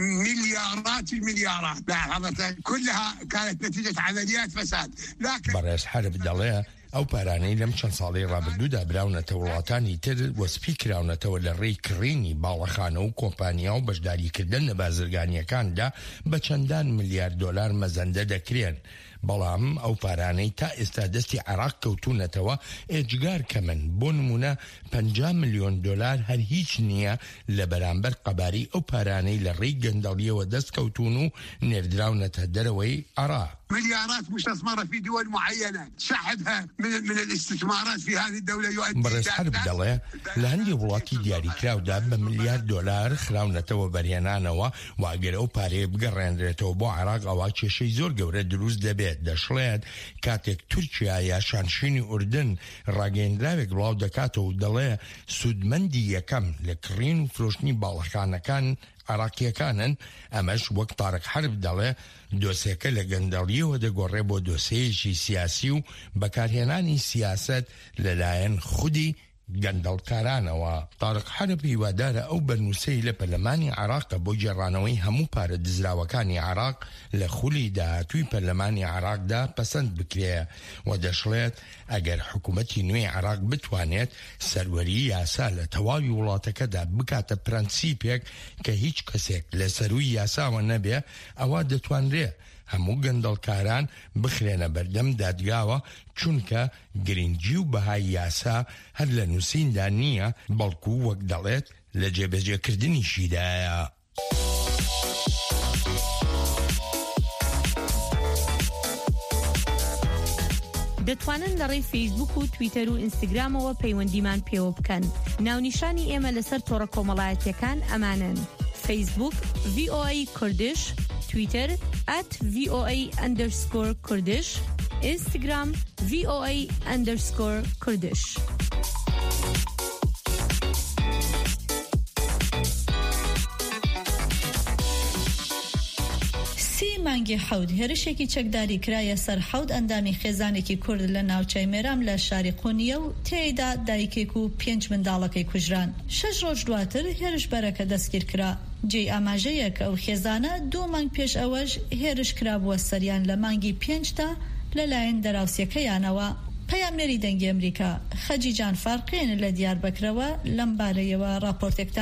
مليارات المليارات كلها كانت نتيجة عمليات فساد. لكن بەڕێز حرب دەڵێ ئەو پارانەی لەم چەند ساڵی ڕابردوودا براونەتە وڵاتانی تر وەسپی کراونەتەوە لە ڕێی کڕینی باڵەخانە و کۆمپانیا و بەشداریکردن لە بازرگانیەکاندا بە چەندان ملیارد دۆلار مەزەندە دەکرێن، بەڵام ئەو پارانەی تا ئێستا دەستی عێراق کەوتونەتەوە ئێجگار کەمن. بۆ نمونە 50 ملیۆن دۆلار هەر هیچ نییە لە بەرامبەر قەباری ئەو پارانەی لە ڕێی گەندەڵیەوە دەست کەوتون و نێردراونەتە دەرەوەی عێراق. مليارات مستثمرة في دول معينة سحبها من الاستثمارات في هذه الدولة يؤدي. بەڕێز حرب دەڵێ لە هەندێک وڵاتی دیاریکراودا بە ملیارد دۆلار خراونەتەوە بەرهێنانەوە و ئەگەر ئەو پارەیە بگەڕێنرێتەوە بۆ عێراق ئەوە کێشەی زۆر گەورە دروست دەبێت. دەشڵێت کاتێک تورکیا یا شانشینی ئوردن ڕاگەیەندراوێک بڵاو دەکاتەوە و دەڵێ سودمەندی یەکەم لە کڕین و فرۆشتنی باڵەخانەکان عێراقیەکانن، ئەمەش وەک طارق حرب دەڵێ دۆسێکە لە گەندەڵیەوە دەگۆڕێ بۆ دۆسەیەکی سیاسی و بەکارهێنانی سیاست لەلایەن خودی گەندەڵکارانەوە. طارق حرب هیوادارە ئەو بەرنووسەی لە پەرلەمانی عێراقە بۆ جێڕانەوەی هەموو پارە دزراوەکانی عێراق لە خولی داهاتووی پەرلەمانی عێراقدا پەسەند بکرێ و دەشڵێت ئەگەر حکوومەتی نوێی عێراق بتوانێت سەروەری یاسا لە تەواوی وڵاتەکەدا بکاتە پرەنسیپێک کە هیچ کەسێک لە سەروی یاساوە نەبێ، ئەوە دەتوانرێ هەموو گەندەڵکاران بخرێنە بەردەم دادگاوە، چونکە گرنگی و بەهای یاسا هەر لە نووسیندا نییە، بەڵکو وەک دەڵێت لە جێبەجێکردنیشیدایە. دەتوانن لە ڕێی فەیسبوک و تویتەر و ئینستاگرامەوە پەیوەندیمان پێوە بکەن. ناونیشانی ئێمە لەسەر تۆڕە کۆمەڵایەتیەکان ئەمانن: فەیسبوک VOA کوردش، تویتر @VOA_Kurdish، Instagram VOA_Kurdish. مانگی حەوت هێرشێکی چەکداری کرایە سەر حەوت ئەندامی خێزانێکی کورد لە ناوچەی مێرام لە شاری قونیە و تێیدا دایکێک و 5 منداڵەکەی کوژران. 6 ڕۆژ دواتر هێرش بەرەکە دەستگیر کرا. جێی ئاماژەیە کە ئەو خێزانە 2 مانگ پێش ئەوەش هێرش کرابووە سەریان لە مانگی 5 تا لەلایەن دەراوسیەکەیانەوە. پەیامنەری دەنگی ئەمریکا خەجی جان فارقێن لە دیاربەکرەوە لەم بارەیەوە راپۆرتێکتان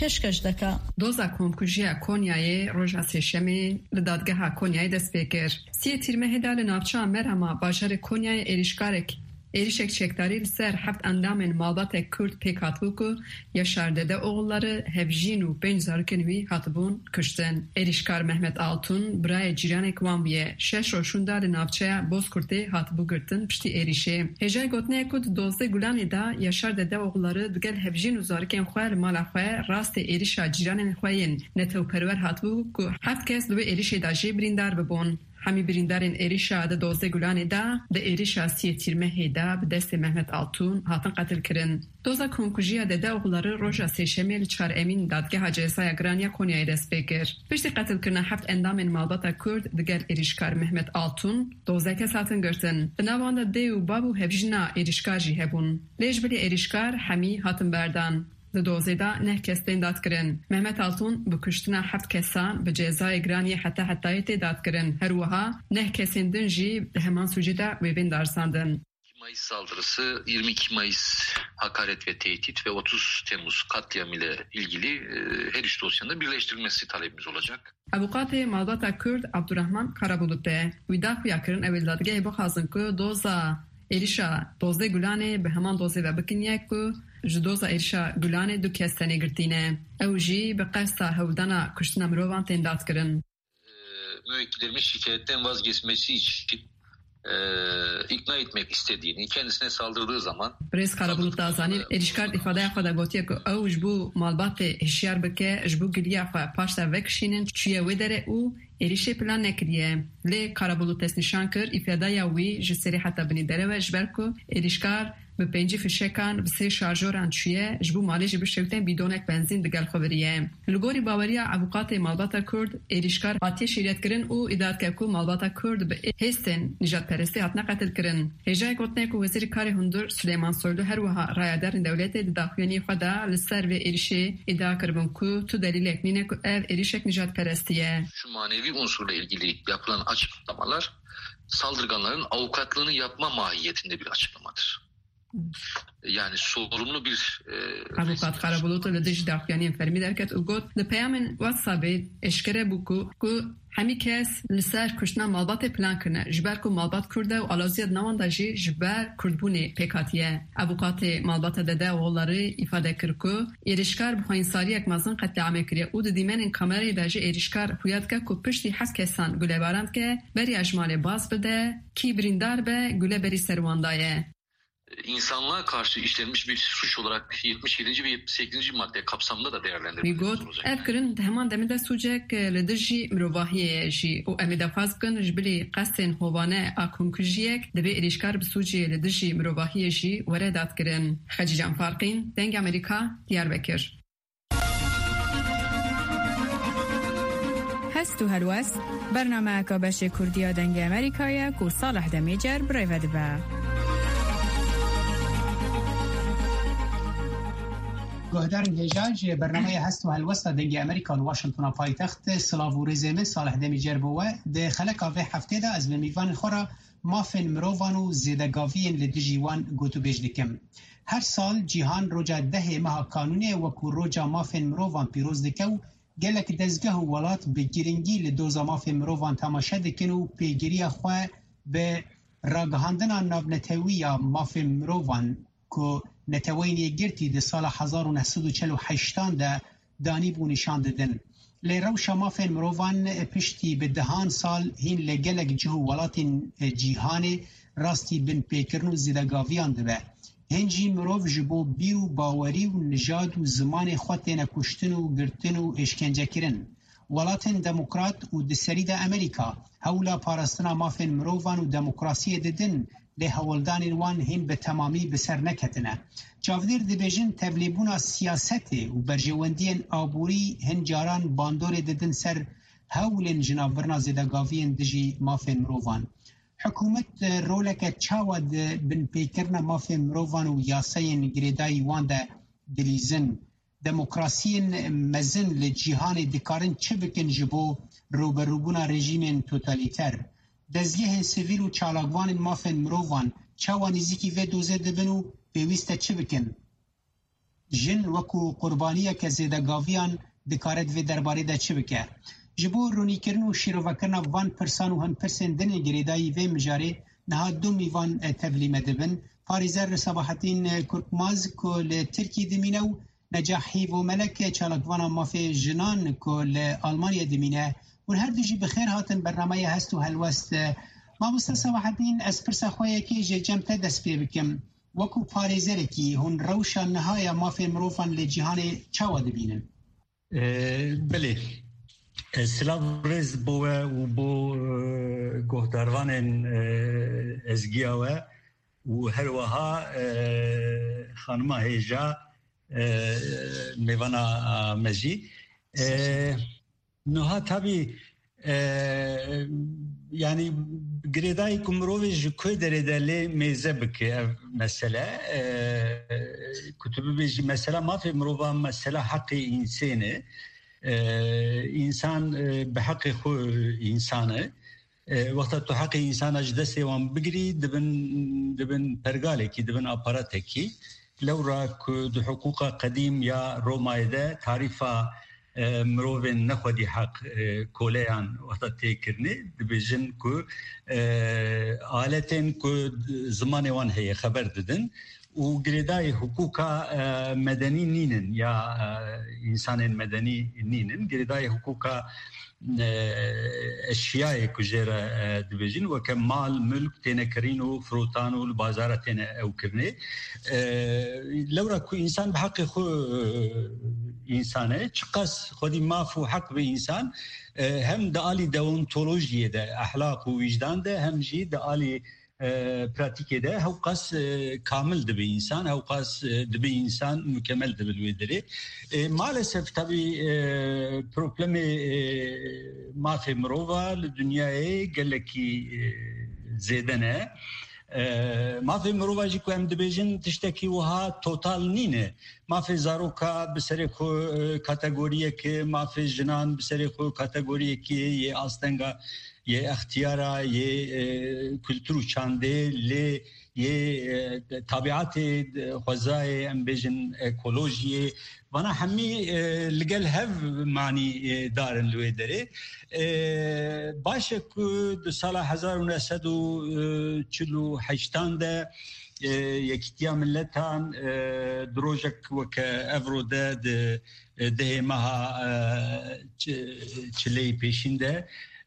پێشکەش دەکات. دۆزا کۆمکوژیە کۆنیایê ڕۆژا سێشەمê li dadgeha Konyayê dest pê kir. Siyê tîrmehêda li navçeya Merhema bajarê Konyayê êrişek çekdarî li ser heft endamên malbatê Kurd pêk hatibû ku Yaşar Dede oğulları hevjîn û 5 zarokên wî hatibûn kuştin. Êrişkar Mehmet Altun birayê cîranek wan bûye. 6 rojûn da li navçeya Bozkurtê hatibû girtin piştî êrişê. Hêjayê gotinaya ku di 12 Gulanê da Yaşar Dede oğulları digel hevjîn û zarokên xwe li mala xwe rastê êrişa cîranên xwe yên netewperwer hatibû ku heft kes li wê êrişê da jê birîndar bibûn. Hemî birîndarên êrişa di 12 Gulanê da di êrişa Siyê Tîrmehê da bi destê Mehmet Altun hatin qetil kirin. Doza komkujiya Dede oğulları roja sêşemê li Çar Emîn dadgeha cezaya giraniya Konyayê dest pê kir. Piştî qetilkirina heft endamên malbata Kurd digel êrişkar Mehmet Altun 12 kes hatin girtin. Di navan de dê û bav û hevjîna êrişkar jî hebûn. Lê ji bilê êrişkar hemî hatin berdan. Di dozê da neh kes tên dadkirin. Mehmet Altun bi kuştina heft kesan bi cezayê giraniyê heta hetayê tê dadkirin. Her wiha neh kesên din jî di heman sucê de wêbên darsandin. Mayıs saldırısı, 22 Mayıs hakaret ve tehdit ve 30 Temmuz katliamı ile ilgili her üç dosyanın birleştirilmesi talebimiz olacak. Avukatê malbata Kurd Abdurrahman Karabulut de wî daxuya kirin ew dadgehê bixwazin ku doza êrişa 12 Gulanê bi heman dozê ve bikiniye ku ji doza êrişa Gulanê du kes tenê girtîne. Ew jî bi qesta hewdana kuştina mirovan tên dadkirin. Müvekkillerimin şikayetten vazgeçmesi için ikna etmek istediğini, kendisine saldırdığı zaman Brez Karabulut da zanîn êrişkar îfadeya xwe de gotiye ku ew ji bo malbatê hişyar bike ji bo giliya xwe paş te vekişînin çûye wê dere û êrişê plan nekiriye. Lê Karabulut dest nîşan kir îfadeya wî ji serê heta binî derewe ji ber ku êrişkar bi 5 fişekan bi 3 şarjoran çûye ji bo malê jî bi şewtên bîdonek benzîn digel xwe biriye. Li gorî baweriya avukatê malbata Kurd êrişkar hatiye şîretkirin û îdat kir ku malbata Kurd bi hêstên nijadperestî hatine qetilkirin. Hêjayê gotinê ku Wezîrê Karê Hundir Süleyman Soylu her wiha rayaderên dewletê di daxuyanî xwe de li ser vê êrişê îdia kiribin ku tu delîlek nîne ku ev êrişek nijadperestî ye. Şu manevi unsurla ilgili yapılan açıklamalar saldırganların avukatlığını yapma mahiyetinde bir açıklamadır. Yani sorumlu bir avukat Karabulut li dijî daxuyaniyên fermî derket û got li peyamên WhatsAppê eşkere bû ku hemî kes li ser kuştina malbatê plan kirine ji ber ku malbat Kurd e û alaziya di nawan da jî ji ber Kurdbûnê pêk hatiye. Avukatê malbata Dede oğulları îfade kir ku êrişkar bi xweynsariyek mezin qetliamê kiriye û di dîmenên kamerayê de jî êrişkar xuya dike ku piştî heft kesan gulebaran dike beriya ji malê baz bide kî birîndar be gule berî ser wan daye. İnsanlığa karşı işlenmiş bir suç olarak 77. ve 78. madde kapsamında da değerlendirilmesi olacak. Ev kirin heman deminde sucek li dijî mirovahiyê jî û em ê dexwaz bikin ji bilî qestên hovane a komkujiyek divê êrişkar bi sucê li dijî mirovahiyê jî were dadkirin. Xecî Can Farqîn, Deng Amerîka, Diyarbekir. هەست و هەلوەست بەرنامەیەکە بەشی کوردیە دەنگی ئەمریکایە و ساڵح دەمێجەر برێڤە دەبە. گهدارن هجاج برنامه هست و هلوستا دنگی امریکا و واشنطن پایتخت سلاو و رزمه صالح دمیجر بوه ده خلق آوه هفته ده از میوان خورا مافن مروان و زیدگاوین لدیجیوان گوتو بیج دکم. هر سال جیهان روجا 10 ماه قانونی و کو روجا مافن مروان پیروز دکو گلک دزگه و ولات به گرنگی لدوزا مافن مروان تماشه دکن و پیگیری خواه به راگهاندن نابنتوی مافن مروان که نتوینی گرتی ده سال 1948 ده دانی بو نشان دادن. لیروش مافن مروان پشتی به دهان سال هین لگلک جهو ولاتین جیهانی راستی بن پیکرن و زیدگاویان ده. هنجی مروف جبو بیو باوری و نژاد و زمان خودتین کشتن و گرتن و اشکنجه کرن. ولاتین دموکرات و دسری ده امریکا هولا پارستنا مافن مروان و دموکراسی ددن لی هولدان وان هین به تمامی بسر نکتنه. چاودیر دبیجن تبلیبونا سیاستی و برجواندین آبوری هنجاران باندور ددن سر هولین جنابرنا زیدگاوین دجی مافن مروان. حکومت رولک چاود بن پیکرنا مافن مروان و یاسین گریدای وان ده دلیزن. دموکراسین مزن لجیهان دکارن چه بکن جبو روبروبونا رژیم توتالیتر. دزگه سیویل و چالاگوان مافن مروان چاوانیزی که و دوزه دبن و بیویسته چه بکن؟ جن وکو قربانیه که زیدگاویان دکارت وی درباره ده چه بکه جبو رونیکرن و شیروکرنا وان پرسان و هن پرسن دن گریدایی وی مجاری نها دو میوان تبلیم دبن پاریزر صباحتین کرکماز کل ترکی دمینو نجاحی و ملک چالکوانا مافی جنان کل آلمانیا دمینه و هر دوجی بخیر هاتن برنامه هست و هلوست ما بسته صباحتین از پرسا خواه که جمتا دست پی بکم وکو پاریزر کی هن روشا نهایا مافی مروفان لجیهان چاوا دبینن بله سلام رز بوه و بو گهداروان ازگیاوه و هر وها خانم هیجا میوانا مجی نوها تابی یعنی گریدای کمروی جکوی درده لی میزه بکه مثلا کتبی بیجی مثلا ما فی مروفا مثلا حق انسانه انسان به حق خو انسانه وقت تو حق انسان اجدسي وان بگری دبن پرگاله کی دبن اپارات کی لو راك دو حقوق قديم يا رومايده تعريفا مروفن نخودي حق كوليان وقت تكرني دبجن كو آلتين كو زمان وان هي خبر ددن وقرداي حقوقا مدني نينن يا إنسان مدني نينن قرداي حقوقا اشیاء کجرا دبیجن و کمال ملک تنکرین و فروتان و بازار تن او کرنه لورا کو انسان بحق خو انسانه چقص خودی مافو حق به انسان هم دالی دونتولوژی ده اخلاق و وجدان ده هم جی دالی پراتیک ده هو قص کامل ده به انسان هو قص ده به انسان مکمل ده بالودره مالسف طبی پروبلم ما في مروفا للدنيا قالكي زيدنا ما في مروفا جيكو ام دبيجن تشتكي وها توتال نينه ما في زاروكا بسريخو كاتيجوريك ما في جنان بسريخو كاتيجوريك ي استنگا ي اختيارا ي كولتور چانده ل ي طبيعات غذاء ام بيجن ايكولوجي وانا حمي لقال هف معني دارن لويدري باشك سال 1948 ده يكتيا ملتان دروجك وك افرو ده مها چلي پیشین ده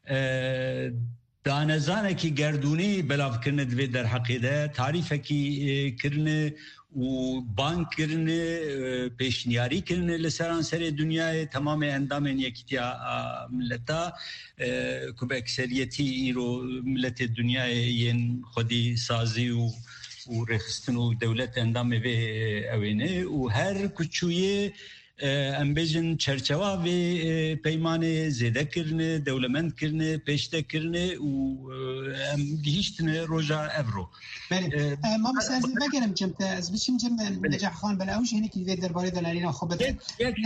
دانزانه کی گردونی بلاف کرنه دوی در حقیده تعریفه کی کرنه و بانک کرنه پیشنیاری کرنه لسران سر دنیای تمام اندام یکتیا ملتا که به اکثریتی ایرو ملت دنیای ین خودی سازی و رخستن و دولت اندام و اوینه و هر کچویه ام بجن چرچوا و پیمان زیده کرنه دولمند کرنه پیشته کرنه و ام گیشتنه روژا افرو بله ما مثلا بگرم جمت از بچیم جم نجاح خان بلا اوش هنی که درباره دلارینا خوب یک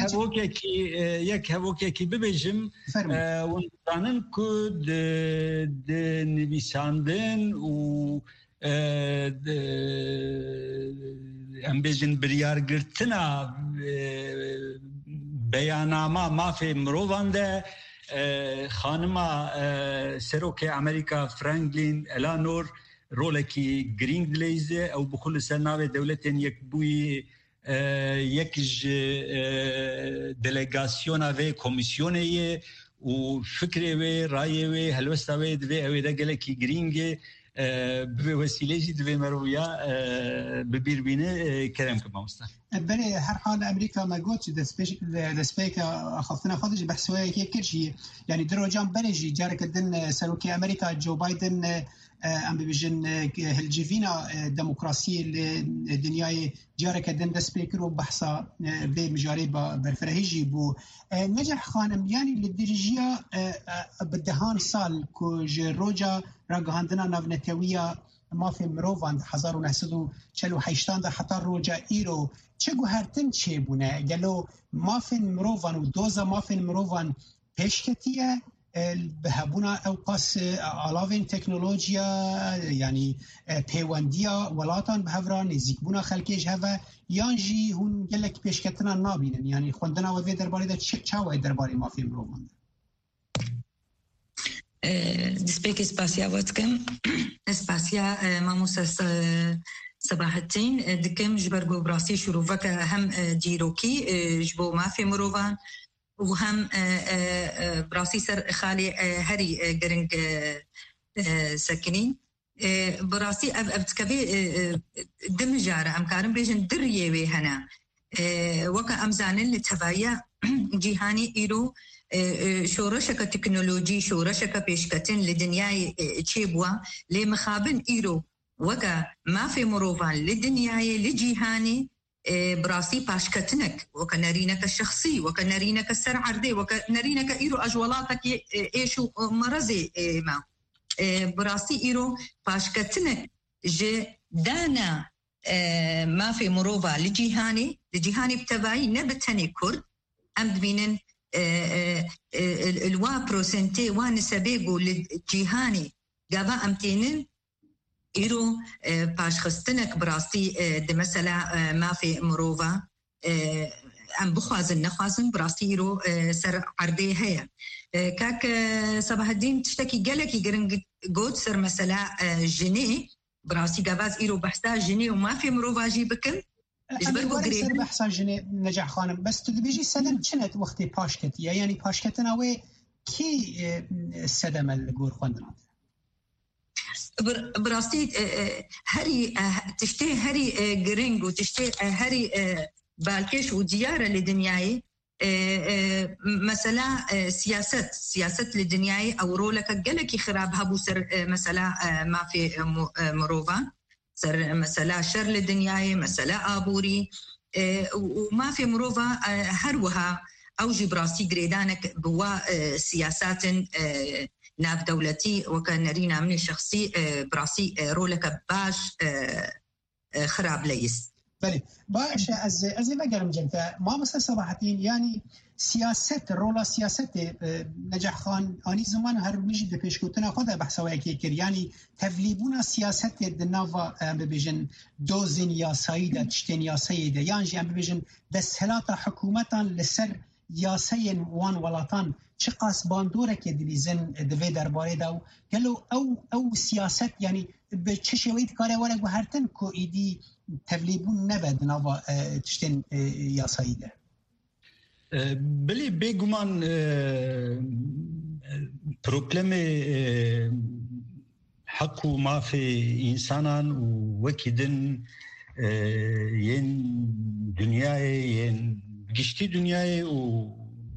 هووکی کی ببیجم و نزانن که ده نویساندن و ام بجن بریارگرتنا بیاننامه مافی مروفانده خانما سروک امریکا فرانکلین الانور رولکی گرینگ لیزه او بخول سرناوی دولتین یک بوی یک دلگاسیون و کمیسیونه و فکر و رای و هلوستا و دوی اویده گلکی گرینگه به وسیله جدی به مرویا ببیر بینه کرم که ماست. بله هر حال امریکا ما گوت دسپیک خاطرنا خودش بحثوی که کرشی یعنی دروجان بلجی جاره کردن سروکی امریکا جو بایدن ام ببیجن هلجیوینا دموکراسی دنیای جاره کردن دسپیک رو بحثا به مجاری با برفرهیجی بو نجاح خانم یعنی لدرجیا بدهان سال که روجا راگهاندنا نونتویا ما في مروفان 1948 ده حتی روجا ایرو چه گوهرتن چه بونه گلو ما في مروفان و دوزا ما في مروفان پیشکتیه بهبونا او قاس علاوه تکنولوژیا یعنی پیوندیا ولاتان بهوران نزیکبونا خلکیش هوا یانجی هون گلک پیشکتنا نابینن یعنی خوندنا و درباره دا چاوای درباره مافی مروان دسپیک اسپاسیا واتکم اسپاسیا ماموسس صباح الدين دكم جبرجو براسي شروفك هم جيروكي جبو ما في مروفان وهم براسي سر خالي هري جرنج سكنين براسي أبتكبي دمجارة أمكارم بيجن دريوي هنا وكا أمزانين لتفايا جيهاني إيرو شورشك تكنولوجي شورشك بيشكتن لدنياي تشيبوا لمخابن إيرو وكا ما في مروفان للدنياي لجيهاني براسي باشكتنك وكنرينك الشخصي وكنرينك السر عردي وكنرينك إيرو أجولاتك إيشو مرزي ما براسي إيرو باشكتنك جي دانا ما في مروفا لجيهاني بتبعي نبتني كرد أمد بينن الوا بروسنتي وانسبيقو لجيهاني قابا أمتينن إيرو باش خستنك براسي دي مثلا ما في مروفا أم بخوازن نخوازن براسي إيرو سر عردي هيا كاك صباح الدين تشتكي قالك يقرن قود سر مثلا جني براسي قاباز إيرو بحثا جني وما في مروفا جيبكم أنا سر بحثا جني نجح خانم بس تدبيجي سدم چنت وقتي پاشكت يعني پاشكتنا وي كي سدم الجور خواندنا براسي هري تشتي هري جرينج وتشتي هري بالكش وديارة لدنياي مثلا سياسة لدنياي أو رولك جلكي خراب هبو سر مثلا ما في مروفا سر مثلا شر لدنياي مثلا آبوري وما في مروفا هروها أو جبراسي جريدانك بوا سياسات ناب دولتي وكان نرينا من الشخصي براسي رولك باش خراب ليس بله باش از بگرم جنتا ما مثل صباحتين يعني سياسة رولا سياسة نجح خان آني زمان هر میجی به پیشگوتنا خود بحثوایی که کر يعني تفلیبونا سياسة دناوا ببیجن دوزن یاسایی دا چتن یاسایی دا يعني جي ببیجن دستهلات حکومتا لسر یاسای وان ولاتان چه قاسباندوره که دلیزن دوی درباره داو گلو او سیاست یعنی به چه شوید کاره ورگ و هرتن که ایدی تفلیبون نبد نوا تشتن یاسایی ده بلی بگمان پروبلم حق و مافی انسانان و وکیدن ین دنیای ین گشتی دنیای و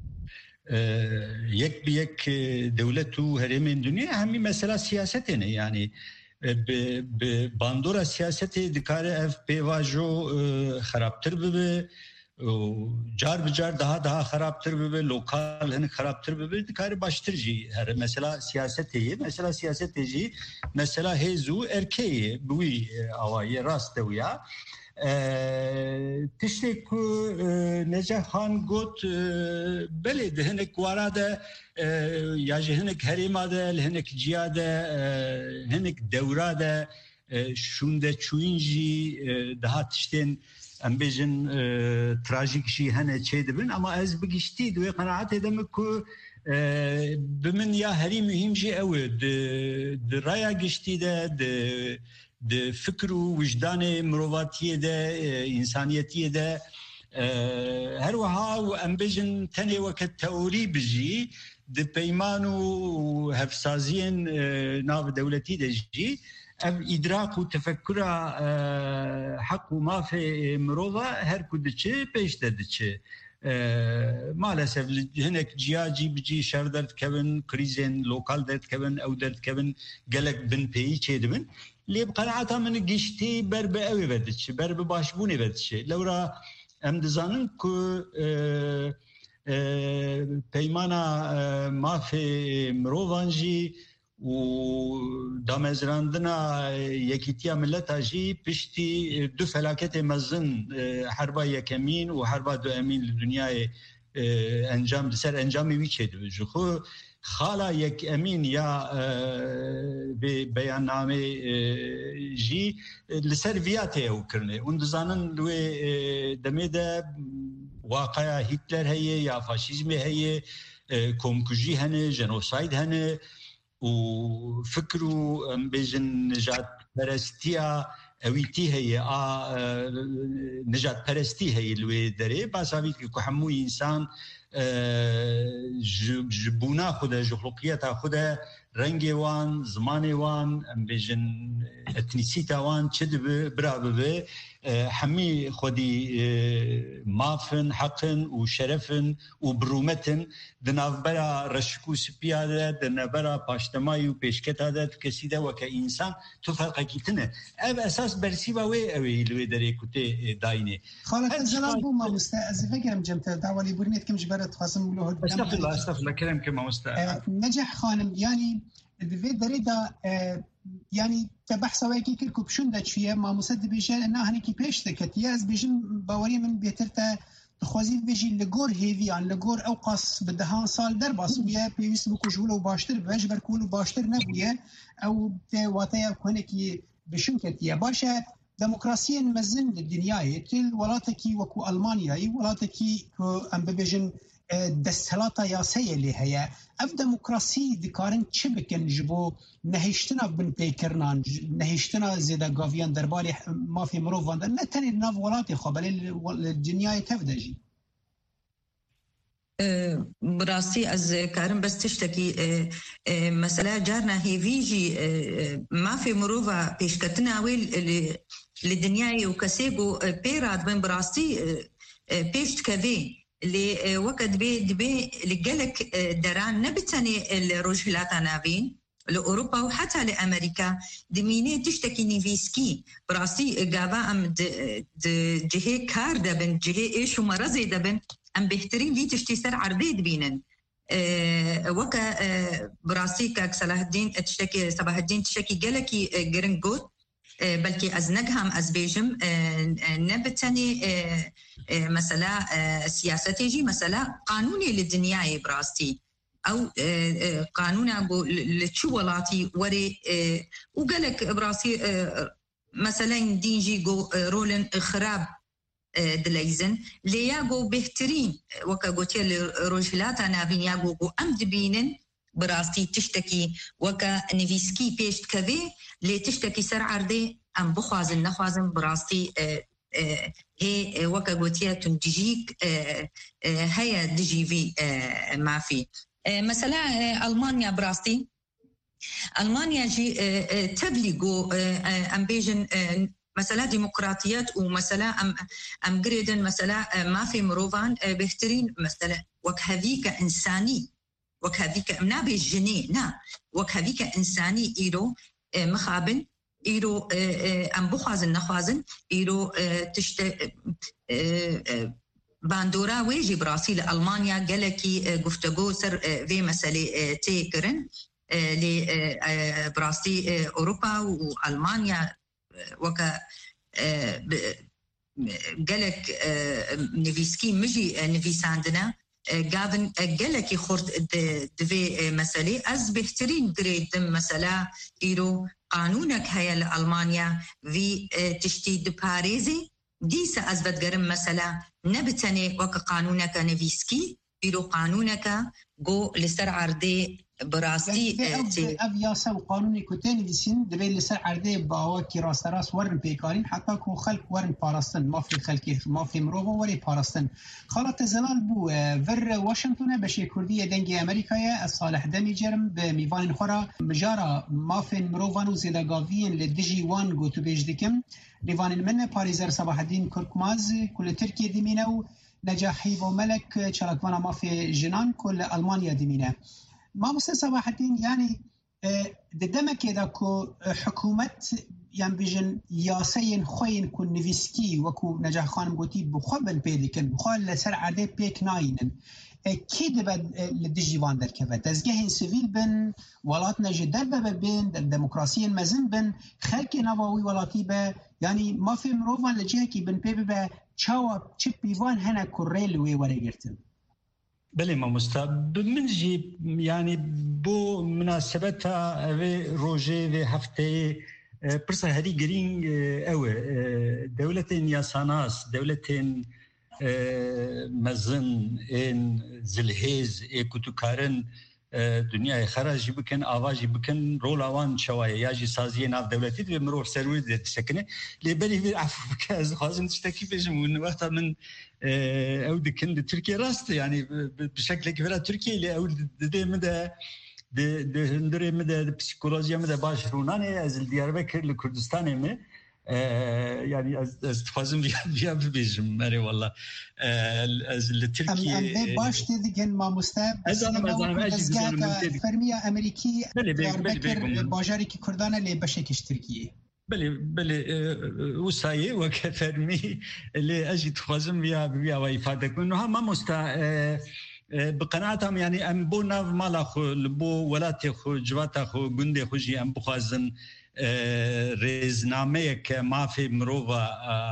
یک به یک دولت و هرمین دنیا همی مثلا سیاستینه یعنی به باندورا سیاست دکاره اف پیواجو خرابتر ببه جار بجار daha خرابتر ببه لوکال هن خرابتر ببه دکاره baştır جی هر مثلا سیاستی مثلا سیاستی جی مثلا هزو erkeği بوی اوای راست ویا تشتی که نجح خان گوت بله ده هنک وارده یا جه هنک هریماده لهنک جیاده هنک دوراده شونده چوینجی ده تشتین ام بیجن تراژیک شی هنه چه دبن اما از بگشتی دوی قناعت دم که بمن یا هری مهم جی اوه ده رایا گشتی ده د فکر و وجدان مرواتیه ده انسانیتیه ده هر وها و امبیجن تنی وقت تئوری بجی د پیمان و هفسازین ناو دولتی ده جی اب ادراک و تفکر حق و مافی مروه هر کدچه پیش دادچه maalesef hinek ciyaci bici şer dert kevin krizen lokal dert kevin ev dert kevin gelek bin peyi çedibin leb qanaata min gişti berbe ev verdiçi berbe başbun verdiçi lewra em dizanın ku peymana mafi mirovanji و دامزراندنا یکیتیا ملت جی پشتی دو فلاکت مزن حربا یکمین و حربا دو امین دنیای انجام سر انجامی ویچه دو خو خالا یک امین یا به بیان نامه جی لسر ویاته او کرنه اون دزانن لوی دمیده واقعا هیتلر هیه یا فاشیزم هیه کمکجی هنه جنوساید هنه و فکرو بیجن نجات پرستیا اویتی هیه نجات پرستی هیه لوی داره بس اوید که همو انسان جبونا خوده جخلقیت خوده رنگ وان زمان وان بیجن اتنیسیت وان چه برا ببه همي خودي مافن حقن وشرفن وبرومتن دنافبرا رشكو سبيادة دنافبرا باشتماي وبيشكتادة كسيدة وكإنسان تفرق كيتنا أب أساس برسيبا وي لوي داري كوتي دايني خالد الزلال بو ما مستأذي فكرم جمتا دعوالي برنيت كمش برد خاصم له استغفر الله كلام كما مستأذي نجح خانم يعني في دريدا يعني تبحث وياكي كلكم بشون دا شوية ما مسد بيجان انها هنيكي بيش دكتي از بيجن باوري من بيترتا تخوازي بيجي لغور هيفي عن لغور اوقاس بدهان سال درباس ويا بيوس بكو جولو باشتر باش بركولو باشتر نبويا او واتايا كونكي بشون كتيا باشا ديمقراطية مزن للدنيا تل ولاتكي وكو ألمانيا ولاتكي ام بيجن دستهلاتا یاسه لی هیا اف دموکراسی دکارن چه بکن جبو نهشتنا بن پیکرنان نهشتنا زیده گاویان درباره مافی مروفان در نتنی ناف ولاتی خواه بلی الدنیای تفدجی براسي از كارم بس تشتكي مسألة جارنا هيفيجي ما في مروفة بيشكتنا ويل للدنيا وكسيبو بيراد بين براسي بيشت كذي اللي وقت دبي لجلك دران نبتني الرجلات نافين لأوروبا وحتى لأمريكا دميني تشتكي نيفيسكي براسي قابا أم جهة كار دبن جهة إيش ومرزي دبن أم بيهترين دي تشتي سر عرضي دبينن وكا براسي كاك صلاح الدين تشتكي صباح الدين تشتكي جلكي جرنجوت بلكي أزنقهم أزبيجم نبتني مسألة سياستي مسألة قانوني للدنيا براستي أو قانون أبو لتشوالاتي وري وقالك براسي مثلا دينجي جو رولن خراب دليزن لياغو بهترين وكاغوتي لروجلات أنا بين ياغو أمد بينن براستي تشتكي وكا نيفيسكي بيشت كذي لي تشتكي سر عردي أم بخوازن نخوازن براستي هي وكا قوتيا تنجيك هيا دجي في ما في مثلا ألمانيا براستي ألمانيا جي تبلغو أم بيجن مثلا ديمقراطيات ومثلا أم قريدن مثلا ما في مروفان بيخترين مثلا وكهذيك إنساني وكهذيك منابي الجني نا وكهذيك إنساني إيرو مخابن إيرو أم بخوازن نخوازن إيرو باندورا ويجي براسي لألمانيا قالكي قفتقو سر في مسألة تيكرن لبراسي أوروبا وألمانيا وكا قالك نيفيسكي مجي نيفيساندنا قابن قالك خورد دفي مسألة أز بهترين قريد مسألة إيرو قانونك هيا لألمانيا في تشتيد باريزي ديسا أز بدقرم مسألة نبتني وك قانونك نفيسكي إيرو قانونك جو لسر عردي براسي أفياسا وقانوني كتاني ديسين دبي لسر عردي باوكي راس راس ورن بيكارين حتى كو خلق ورن باراستن ما في خلقي ما في مروفا وري باراستن خالت زلال بو فر واشنطن بشي كردية دنجي أمريكايا الصالح دمي جرم بميفان خورا مجارة ما في مروفان وزيدا قافين للدجي وان قوتو بيج ديكم ريفان المنة باريزر صباح الدين كركماز كل تركيا ديمينو نجاحي وملك شاركوانا ما في جنان كل ألمانيا ديمينه ما مستر صباح الدين يعني دمك إذا كو حكومة يعني بيجن ياسين خوين كون نفيسكي وكو نجاح خانم قوتي بخبن بيدكن بخال لسر عدي بيك ناينن كيد بد للدجيوان در كفا تزجهين سيفيل بن ولاتنا جدر بين الديمقراطية المزن بن خلق نواوي ولاتي با يعني ما في مروفان لجهة كي بن بيبا تشاوا تشيب بيوان هنا كوريل وي ورقرتن بله مامۆستا منجی يعني بو مناسبتها روجي في هفته برسا هدي جرين اوه دولتين ياساناس دولتين مزن ان زلهيز كتوكارن دنیای خراجی بکن آوازی بکن رول آوان شوایه یا جی سازی ناف دولتی به مروف سروی دیت سکنه لیبری bir عفو بکه از خواهزم تشتکی بشم و وقتا من او دکن دی ترکیه راست yani بشکل که برای ترکیه لی او دی مده دی هندره مده دی پسیکولوژیه مده باش رونانه از دیاربکر لکردستانه می يعني استفازم بيا بيجم مري والله التركي باش تدقن ما مستاب فرمية أمريكي بكر باجاري كي كردانا اللي بشكش تركيا بله وسایه و كفرمي اللي أجي تفازم بيا ويفادك منها ما مستا بقناعتهم يعني ام بو ناف مالا خو لبو ولاتي خو جواتا خو گندي خو جي ام بخوازن رزنامه که مافی مروفا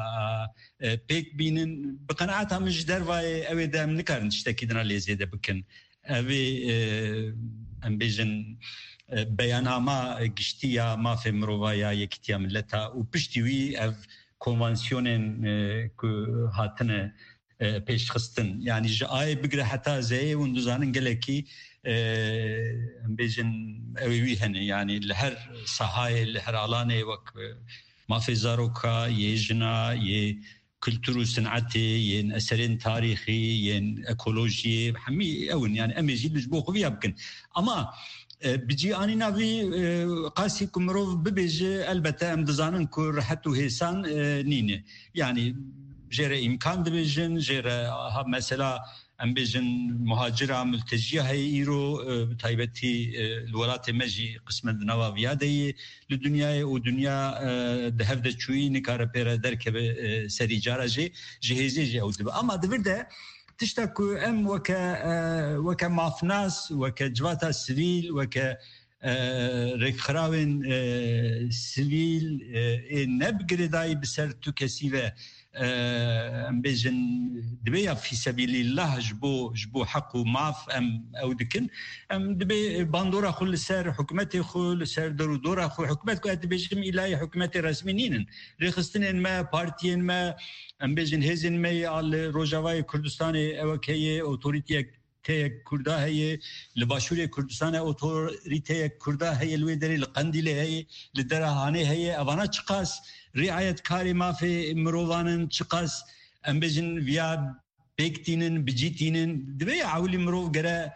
پیک بینن بقناعت همش دروای اوی دام نکارن تشتکی دنا لیزیده بکن اوی ام بیجن بیانامه گشتیا مافی مروفا یا یکتیا ملتا و پشتیوی او کنوانسیونن که هاتنه پیش خستن يعني جاي بقرا حتى زي وندزانن قالكي ام بيجن اوي هن يعني لهر صحاي لهر علاني وك ما في زاروكا يجنا ي كلتور صنعتي ين اثرين تاريخي ين ايكولوجي حمي اون يعني ام يجي لجبو خو يمكن اما بيجي اني نافي قاسي كمروف ببيجي البته ام دزانن كور حتى هيسان نينه يعني جرى إمكان دبيجن جرى مثلا أم بيجن مهاجرة ملتجية هاي إيرو تايبتي الولايات مجي قسم النوا فيادي للدنيا ودنيا دهفدة شوي نكارة بيرا دركب سري جارجي جهزي جي أو دبا أما دبرده تشتكو أم وكا مافناس وكا جواتا سبيل وكا ريخراوين سبيل نبقر داي بسر تو كسيفة ام بيجن دبي في سبيل الله جبو حق ومعف ام او دكن ام دبي باندورا خل سر حكومتي خل سر دورا خل حكومتك بيجم الى حكومتي رسميين رخصتين ما بارتيين ما ام بيجن هزن ما على روجاواي كردستاني او كي اوتوريتي تي كردا هي لباشوري كردستان اوتوريتي كردا هي الويدري القنديله هي لدرهانه هي اوانا چقاس رعاية كاري ما في مروفانن چقاس ام بيجن ويا بيكتينن بجيتينن دبي عولي مروف غرا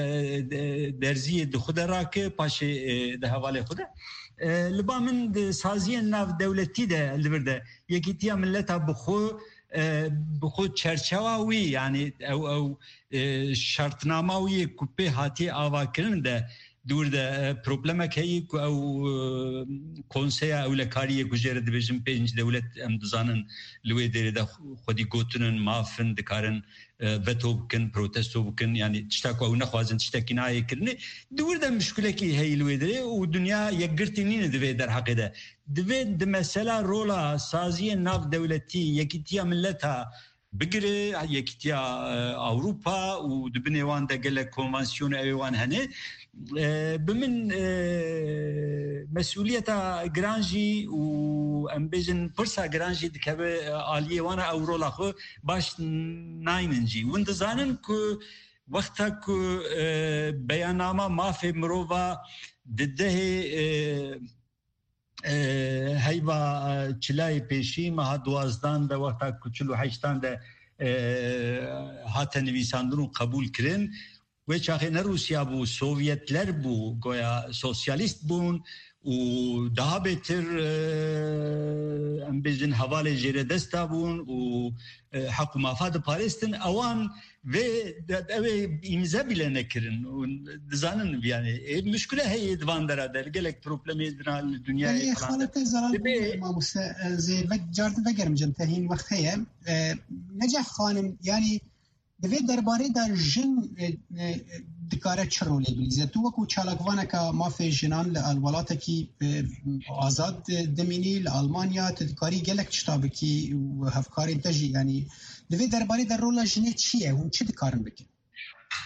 درزيه دخود راكه پاشي ده حواله خود لبا من سازين ناف دولتي ده البرده يكيتيا ملتا بخو چرچواوي يعني او شرطناماوي كوبي هاتي اواكرن ده دور ده پروبلمك هي او كونسيا او لكاريه گجره دبيجن پنج دولت ام دزانن لوي دير ده خودي گوتنن مافن دكارن veto بكن بروتستو بكن يعني تشتكوا او نخوازن تشتكيناي كرني دور ده مشكله كي هي لوي دير ودنيا يقرتنين دبي در حق ده دبي د مساله رولا سازيه ناف دولتي يكتيا ملتها بقري يكتيا اوروبا ودبني وان ده قال كونفنسيون ايوان هني بمن مسؤوليته جرانجي وام بيجن برسا جرانجي دكبه عاليه وانا اورولا خو باش ناينجي وندزانن كو وقتك بيانامه ما في مروفا ضده هيبا چلای پیشی ما دوازدان ده وقتا کچلو هشتان ده هات نویساندن قبول کرن و چاخه نه روسیا بو سوویتler بو گویا سوسیالیست بون و daha beter ام بيجن حواله جيره دستا بون و حق مفاد پاریستن اوان و اوی امضا bile نکرن و دزانن yani مشكله هي دواندرا در گلک پروبلمی در دنیای خالت زلال ما زي جارد بگرم جنتهین وقت هي نجح خانم يعني دوی درباره در جن دکاره چه رولی بلیزه تو وکو چالاکوانه که ما فی جنان لالولاته کی آزاد دمینی لالمانیا تدکاری گلک چطابه کی و هفکاری تجی یعنی دوی درباره در رول جنه چیه؟ هم چه دکارن بکن؟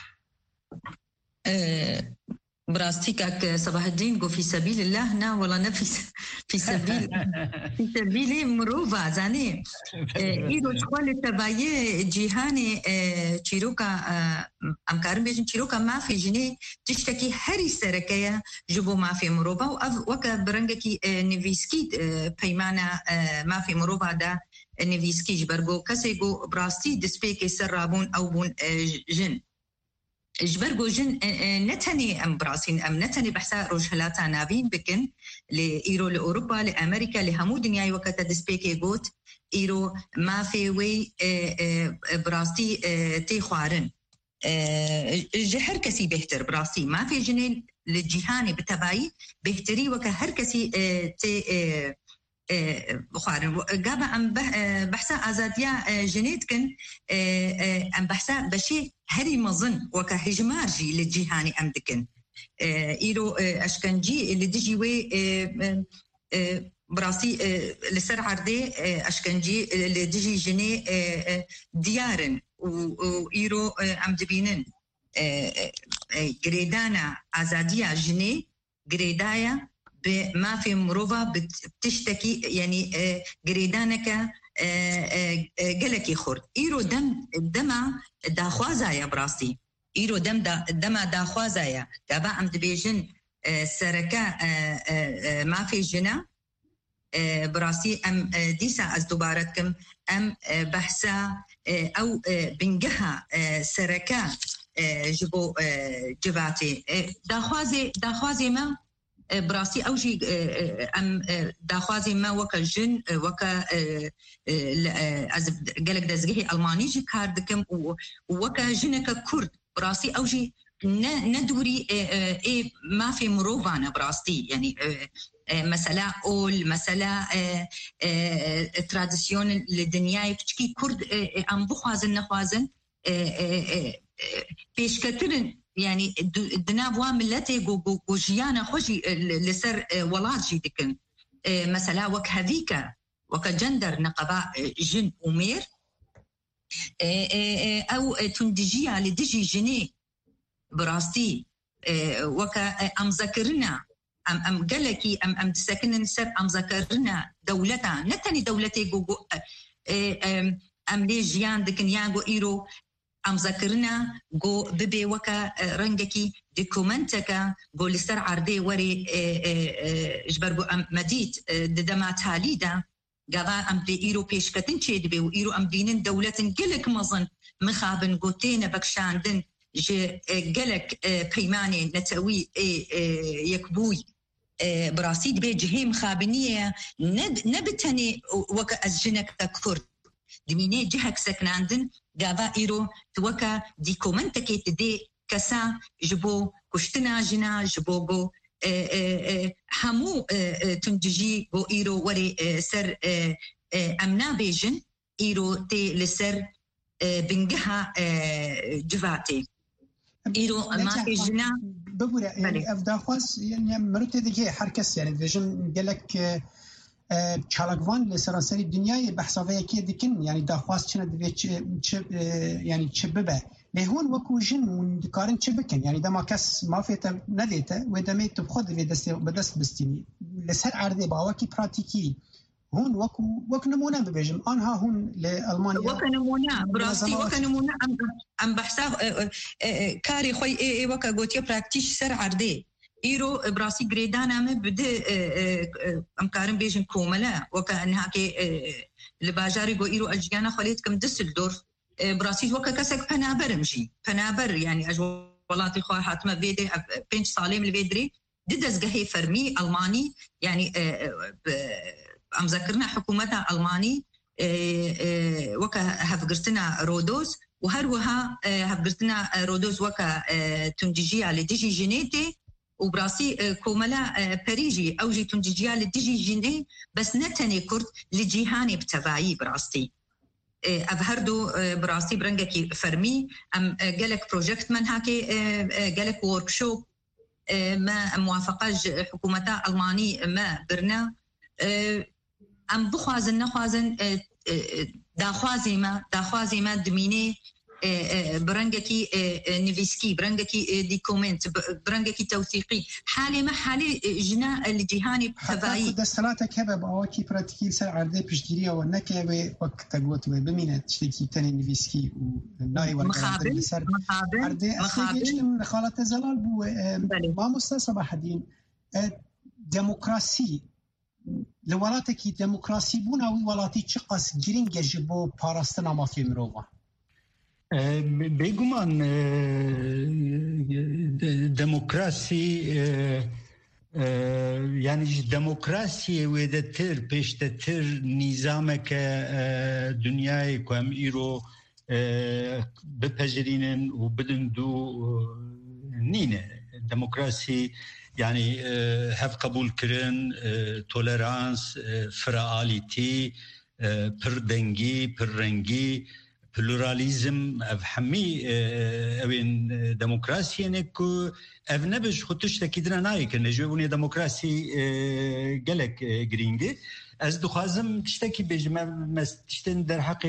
براستيكك صباح الدين قو في سبيل الله نا ولا نفس في سبيل مروفا زاني إيرو شوال تباية جيهاني تشيروكا أمكارم بيجن تشيروكا ما في جني تشتكي هري سركية جبو ما في مروفا وكا برنجكي نيفيسكي بيمانا ما في مروفا دا نيفيسكي جبرغو كسيغو براستي دسبيكي سرابون أو بون جن جبرغو جن نتني ام براسين ام نتني بحثا روجهلاتا نابين بكن لايرو لاوروبا لامريكا لهمو دنياي وقت دسبيكي جوت ايرو ما في وي براستي تي خوارن جهر كسي بهتر براسي ما في جنين للجهاني بتباي بهتري وكهر كسي تي بخارن قابا ام بحثا ازاديا جنيتكن ام بحثا بشي هري مظن وكهجمارجي للجهاني ام دكن ايرو اشكنجي اللي دجي وي براسي لسر عردي اشكنجي اللي دجي جني ديارن وايرو ام دبينن جريدانا ازاديا جني جريدايا ما في مروفا بتشتكي يعني جريدانك قلكي خورد إيرو دما داخوازايا براسي إيرو دما داخوازايا دابا عم دبيجن سركا ما في جنا براسي أم ديسا أزدوبارتكم أم بحثا أو بنجها سركا جبو جباتي داخوازي ما براسي أوجي أم داخوازي ما وكا جن وكا قالك دزغي ألماني جي كاردكم وكا جنك كرد براسي أوجي ندوري ما في مروفانا براسي يعني مسألة أول مسألة تراديسيون للدنيا بتشكي كرد أم بخوازن نخوازن بيشكترن يعني دناب واملتي جو جيانا خوشي لسر ولاجي دكن مثلا وك هذيك وك جندر نقباء جن ومير او تندجيا لدجي جني براستي وك ام ذكرنا ام قالكي ام تسكن نسر ام ذكرنا دولتها نتني دولتي جو ام لي جيان دكن ياغو ايرو ام ذكرنا جو ببي وكا رنجكي دوكومنتكا جو لسر عردي وري جبرغو ام مديت ددما تاليدا قضا ام بي ايرو بيشكتن تشيد بي وايرو ام دينن دولة قلك مظن مخابن قوتين بكشاندن جي قلك بيماني نتوي يكبوي براسيد بي جهيم خابنية نبتني وكا ازجنك كفر دميني جهك سكناندن قابا إيرو توكا دي كومنتكي تدي كسا جبو كشتنا جنا جبو جو حمو تنجي جو إيرو وري سر أمنا بيجن إيرو تي لسر بنجها جفاتي إيرو ما بيجنا بقول يعني أفضل خاص يعني مرت دقيقة حركس يعني بيجن قالك چالاکوان لسراسری دنیای بحثاوی کی دکن یعنی داخواست چنه دوی یعنی چه ببه لهون وکو جن مندکارن چه بکن یعنی دما کس مافیتا ندیته و دمی تو خود دوی دست بستینی لسر عرضه با وکی پراتیکی هون وکو نمونه ببیجم آنها هون لألمانیا وکو نمونه براستی وکو نمونه ام بحثا کاری خوی وکا گوتیا پراکتیش سر عرضه إيرو براسي جريدانا ما بده أمكارن بيجن كوملا وكأنها كي لباجاري جو إيرو أجيانا خليتكم دسلدورف براسي وكا كسك بنابر بنابر يعني أجوالاتي خواه حاتمة بيدي بينش صاليم البيدري ددز جهي فرمي ألماني يعني أم ذكرنا حكومتها ألماني وكا هفقرتنا رودوس وهروها هفقرتنا رودوس وكا تنجيجي على ديجي جينيتي وبراسي كوملا باريجي أوجي تنجيجيا لديجي جيني بس نتني كرد لجيهاني بتبعي براسي أبهردو براسي برنجكي فرمي أم جالك بروجكت من هاكي جالك ووركشوب ما موافقة حكومة ألماني ما برنا أم بخوازن نخوازن داخوازي ما دميني برنجكي نيفيسكي برنجكي دي كومنت برنجكي توثيقي حالي ما حالي جنا الجهاني تبعي دستلاتك هبه باوكي براتيكي سر عرضه بشتريه ونكه وقت تقوت بمينه تشتكي تاني نيفيسكي وناي مخابن عرضه من خالة زلال بو ما مستر صباح الدين ديمقراسي لولاتك ديمقراسي بونا ولاتي چقاس گرینگ جبو پاراستنا مافی مروه بگمان دموکراسی یعنی دموکراسی ویدتر پیشتر نظامک دنیای که هم ایرو بپذیرینن و بدن دو نینه دموکراسی يعني هف قبول كرن تولرانس فرااليتي پردنگی پررنگی پلوراليزم افهمي اوين ديمقراسي نكو افنبش خطش تكيدنا نايك نجوبوني ديمقراسي قالك جرينجي از دخوازم تشتكي بجمع تشتن در حق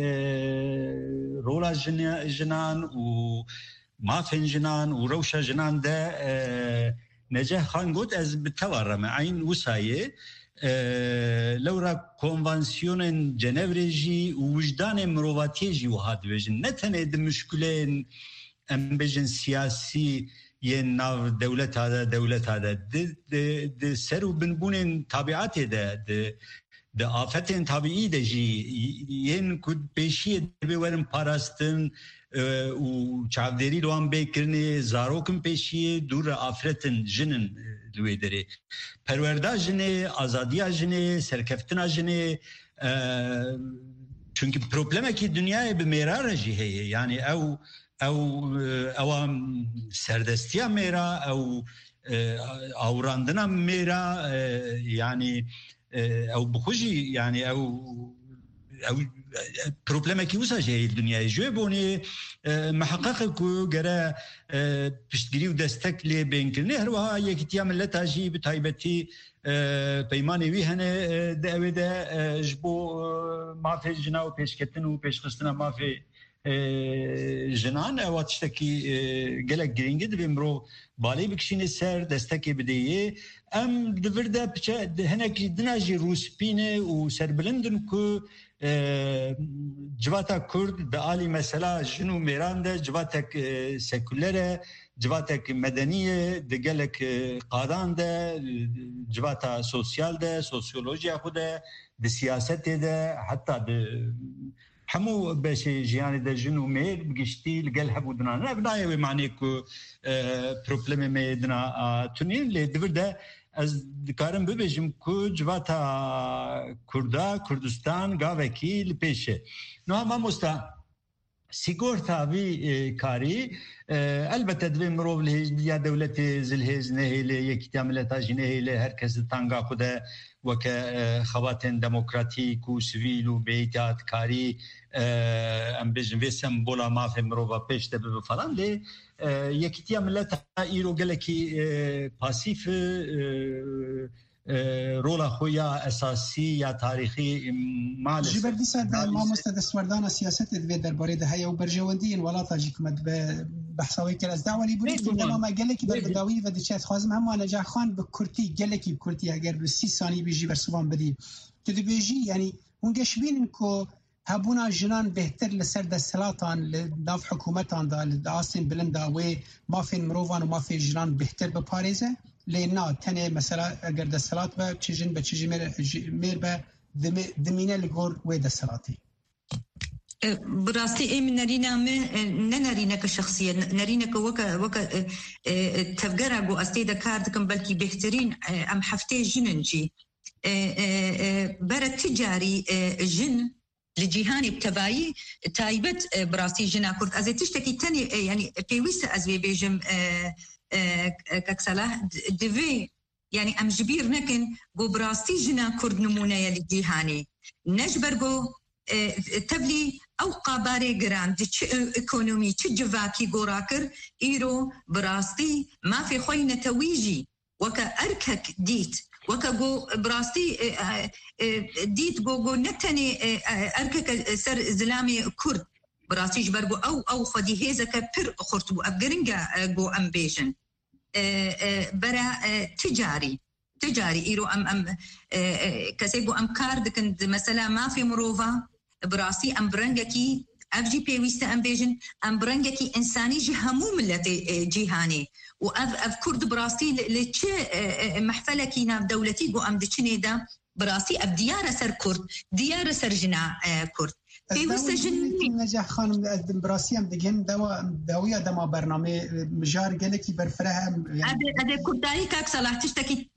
رولا جنان و مافن جنان و روشا جنان ده نجاح خان قلت از بالتوارم عين وساية لورا كونفانسيون جنيفريجي ووجدان مرواتيجي وهاد بيجن نتنه مشكلين ام بيجن سياسي يناف دولة هذا د سرو بنبون تابعات د آفتين طبيعي دجي ين كود بيشي بورن باراستن و چاودری لوان بکرنی زاروکن پیشی دور آفرتن جنن لوی داره پرورده جنه آزادی جنه سرکفتنا جنه چونکه پروبلمه که دنیای به میرا جیه یعنی او سردستیا میرا او اوراندنا میرا یعنی او بخوشی یعنی او پروبلمه که وسا جای دنیای جوی بونی محقق کو گره پشتگیری و دستک لی بینکرنه هر وها یکیتیا ملت آجی بتایبتی پیمانی وی هنه دعوه ده جبو مافی جنا و پیشکتن و پیشخستنا مافی جنان اواتشتکی گلک گرینگی دو بمرو بالی بکشین سر دستکی بدهیه ام دورده هنکی دناجی روسپینه و سربلندن که جواتا کرد به عالی مثلا جنو میران ده جواتک سکولره جواتک مدنیه ده گلک قادان ده جواتا سوسیال ده سوسیولوژیا خوده ده سیاست ده حتی ده همو بشه جیانی ده جنو میر بگشتی لگل هبو دنا نبنایه و معنی که پروبلم میدنا تونین لی دور ده از دکارم ببیجم که جواتا کردستان گاوکی لپیشه نو هم مستا سیگورتا وی کاری البته دوی مروف لهجدیا دولت زلهز نهیله یکی تعملتا جنهیله هرکس تانگا خوده وکه خواتن دموکراتیک و سویل و بیتات کاری ام بجن وی سمبولا مافی مروفا پیشته بفلان لی یکی تعملتا ایرو گلکی پاسیف رولا خویا اساسی یا تاریخی مال جبردی ساد ما مستدسوردان سیاست دوی درباره ده هيا وبرجوندين ولاتا جيكمت بحثاوي كلاس دعوالي بريد لما قالك بداوي ودشات خازم هم نجاح خان بكرتي قالك بكرتي اگر ب 30 ثانيه بيجي برسوان بدي تدبيجي يعني ونقش بين انكو هبونا جنان بهتر لسر دستلاتان لداف حكومتان دا لداسين بلندا و ما في مروفان وما في جنان بهتر بباريزه لینا تنه مثلا اگر دستلات با چیجن به چیجی میر با دمینه لگور و دستلاتی براستی ایم نرینا من نرینا كشخصيه نرینا وك تفجر جو استيدا كاردكم بلكي بهترين ام حفتي جننجي برا تجاري جن لجيهاني بتبايي تايبت براسي جنا كرت ازي تشتكي تاني يعني بيويس ازوي بيجم كاكسلا دفي يعني ام جبير نكن جو براستي جنا كرد نمونه يلي جيهاني نجبر جو تبلي او قاباري جراند ايكونومي تجفاكي جوراكر ايرو براستي ما في خوينه تويجي وكا اركك ديت وكا جو براستي ديت جو نتني اركك سر زلامي كرد براسيش برجو أو خدي هذا كبر خرطبو أبجرنجا جو أمبيشن برا تجاري إيرو أم كسيجو أم كارد كنت مثلا ما في مروفا براسي أم برنجكي أفجي بيويستا أمبيجن أم برنجكي إنساني جهمو ملتي جيهاني وأف كرد براسي لتش محفلة كينا بدولتي جو أم دشني دا براسي أب ديار سر كرد ديار سر جنا كرد في وسجن نجاح خانم براسي أم دجن دواوية دما برنامج مجار جلكي برفرها هذا كرداي كاك صلاح تشتكي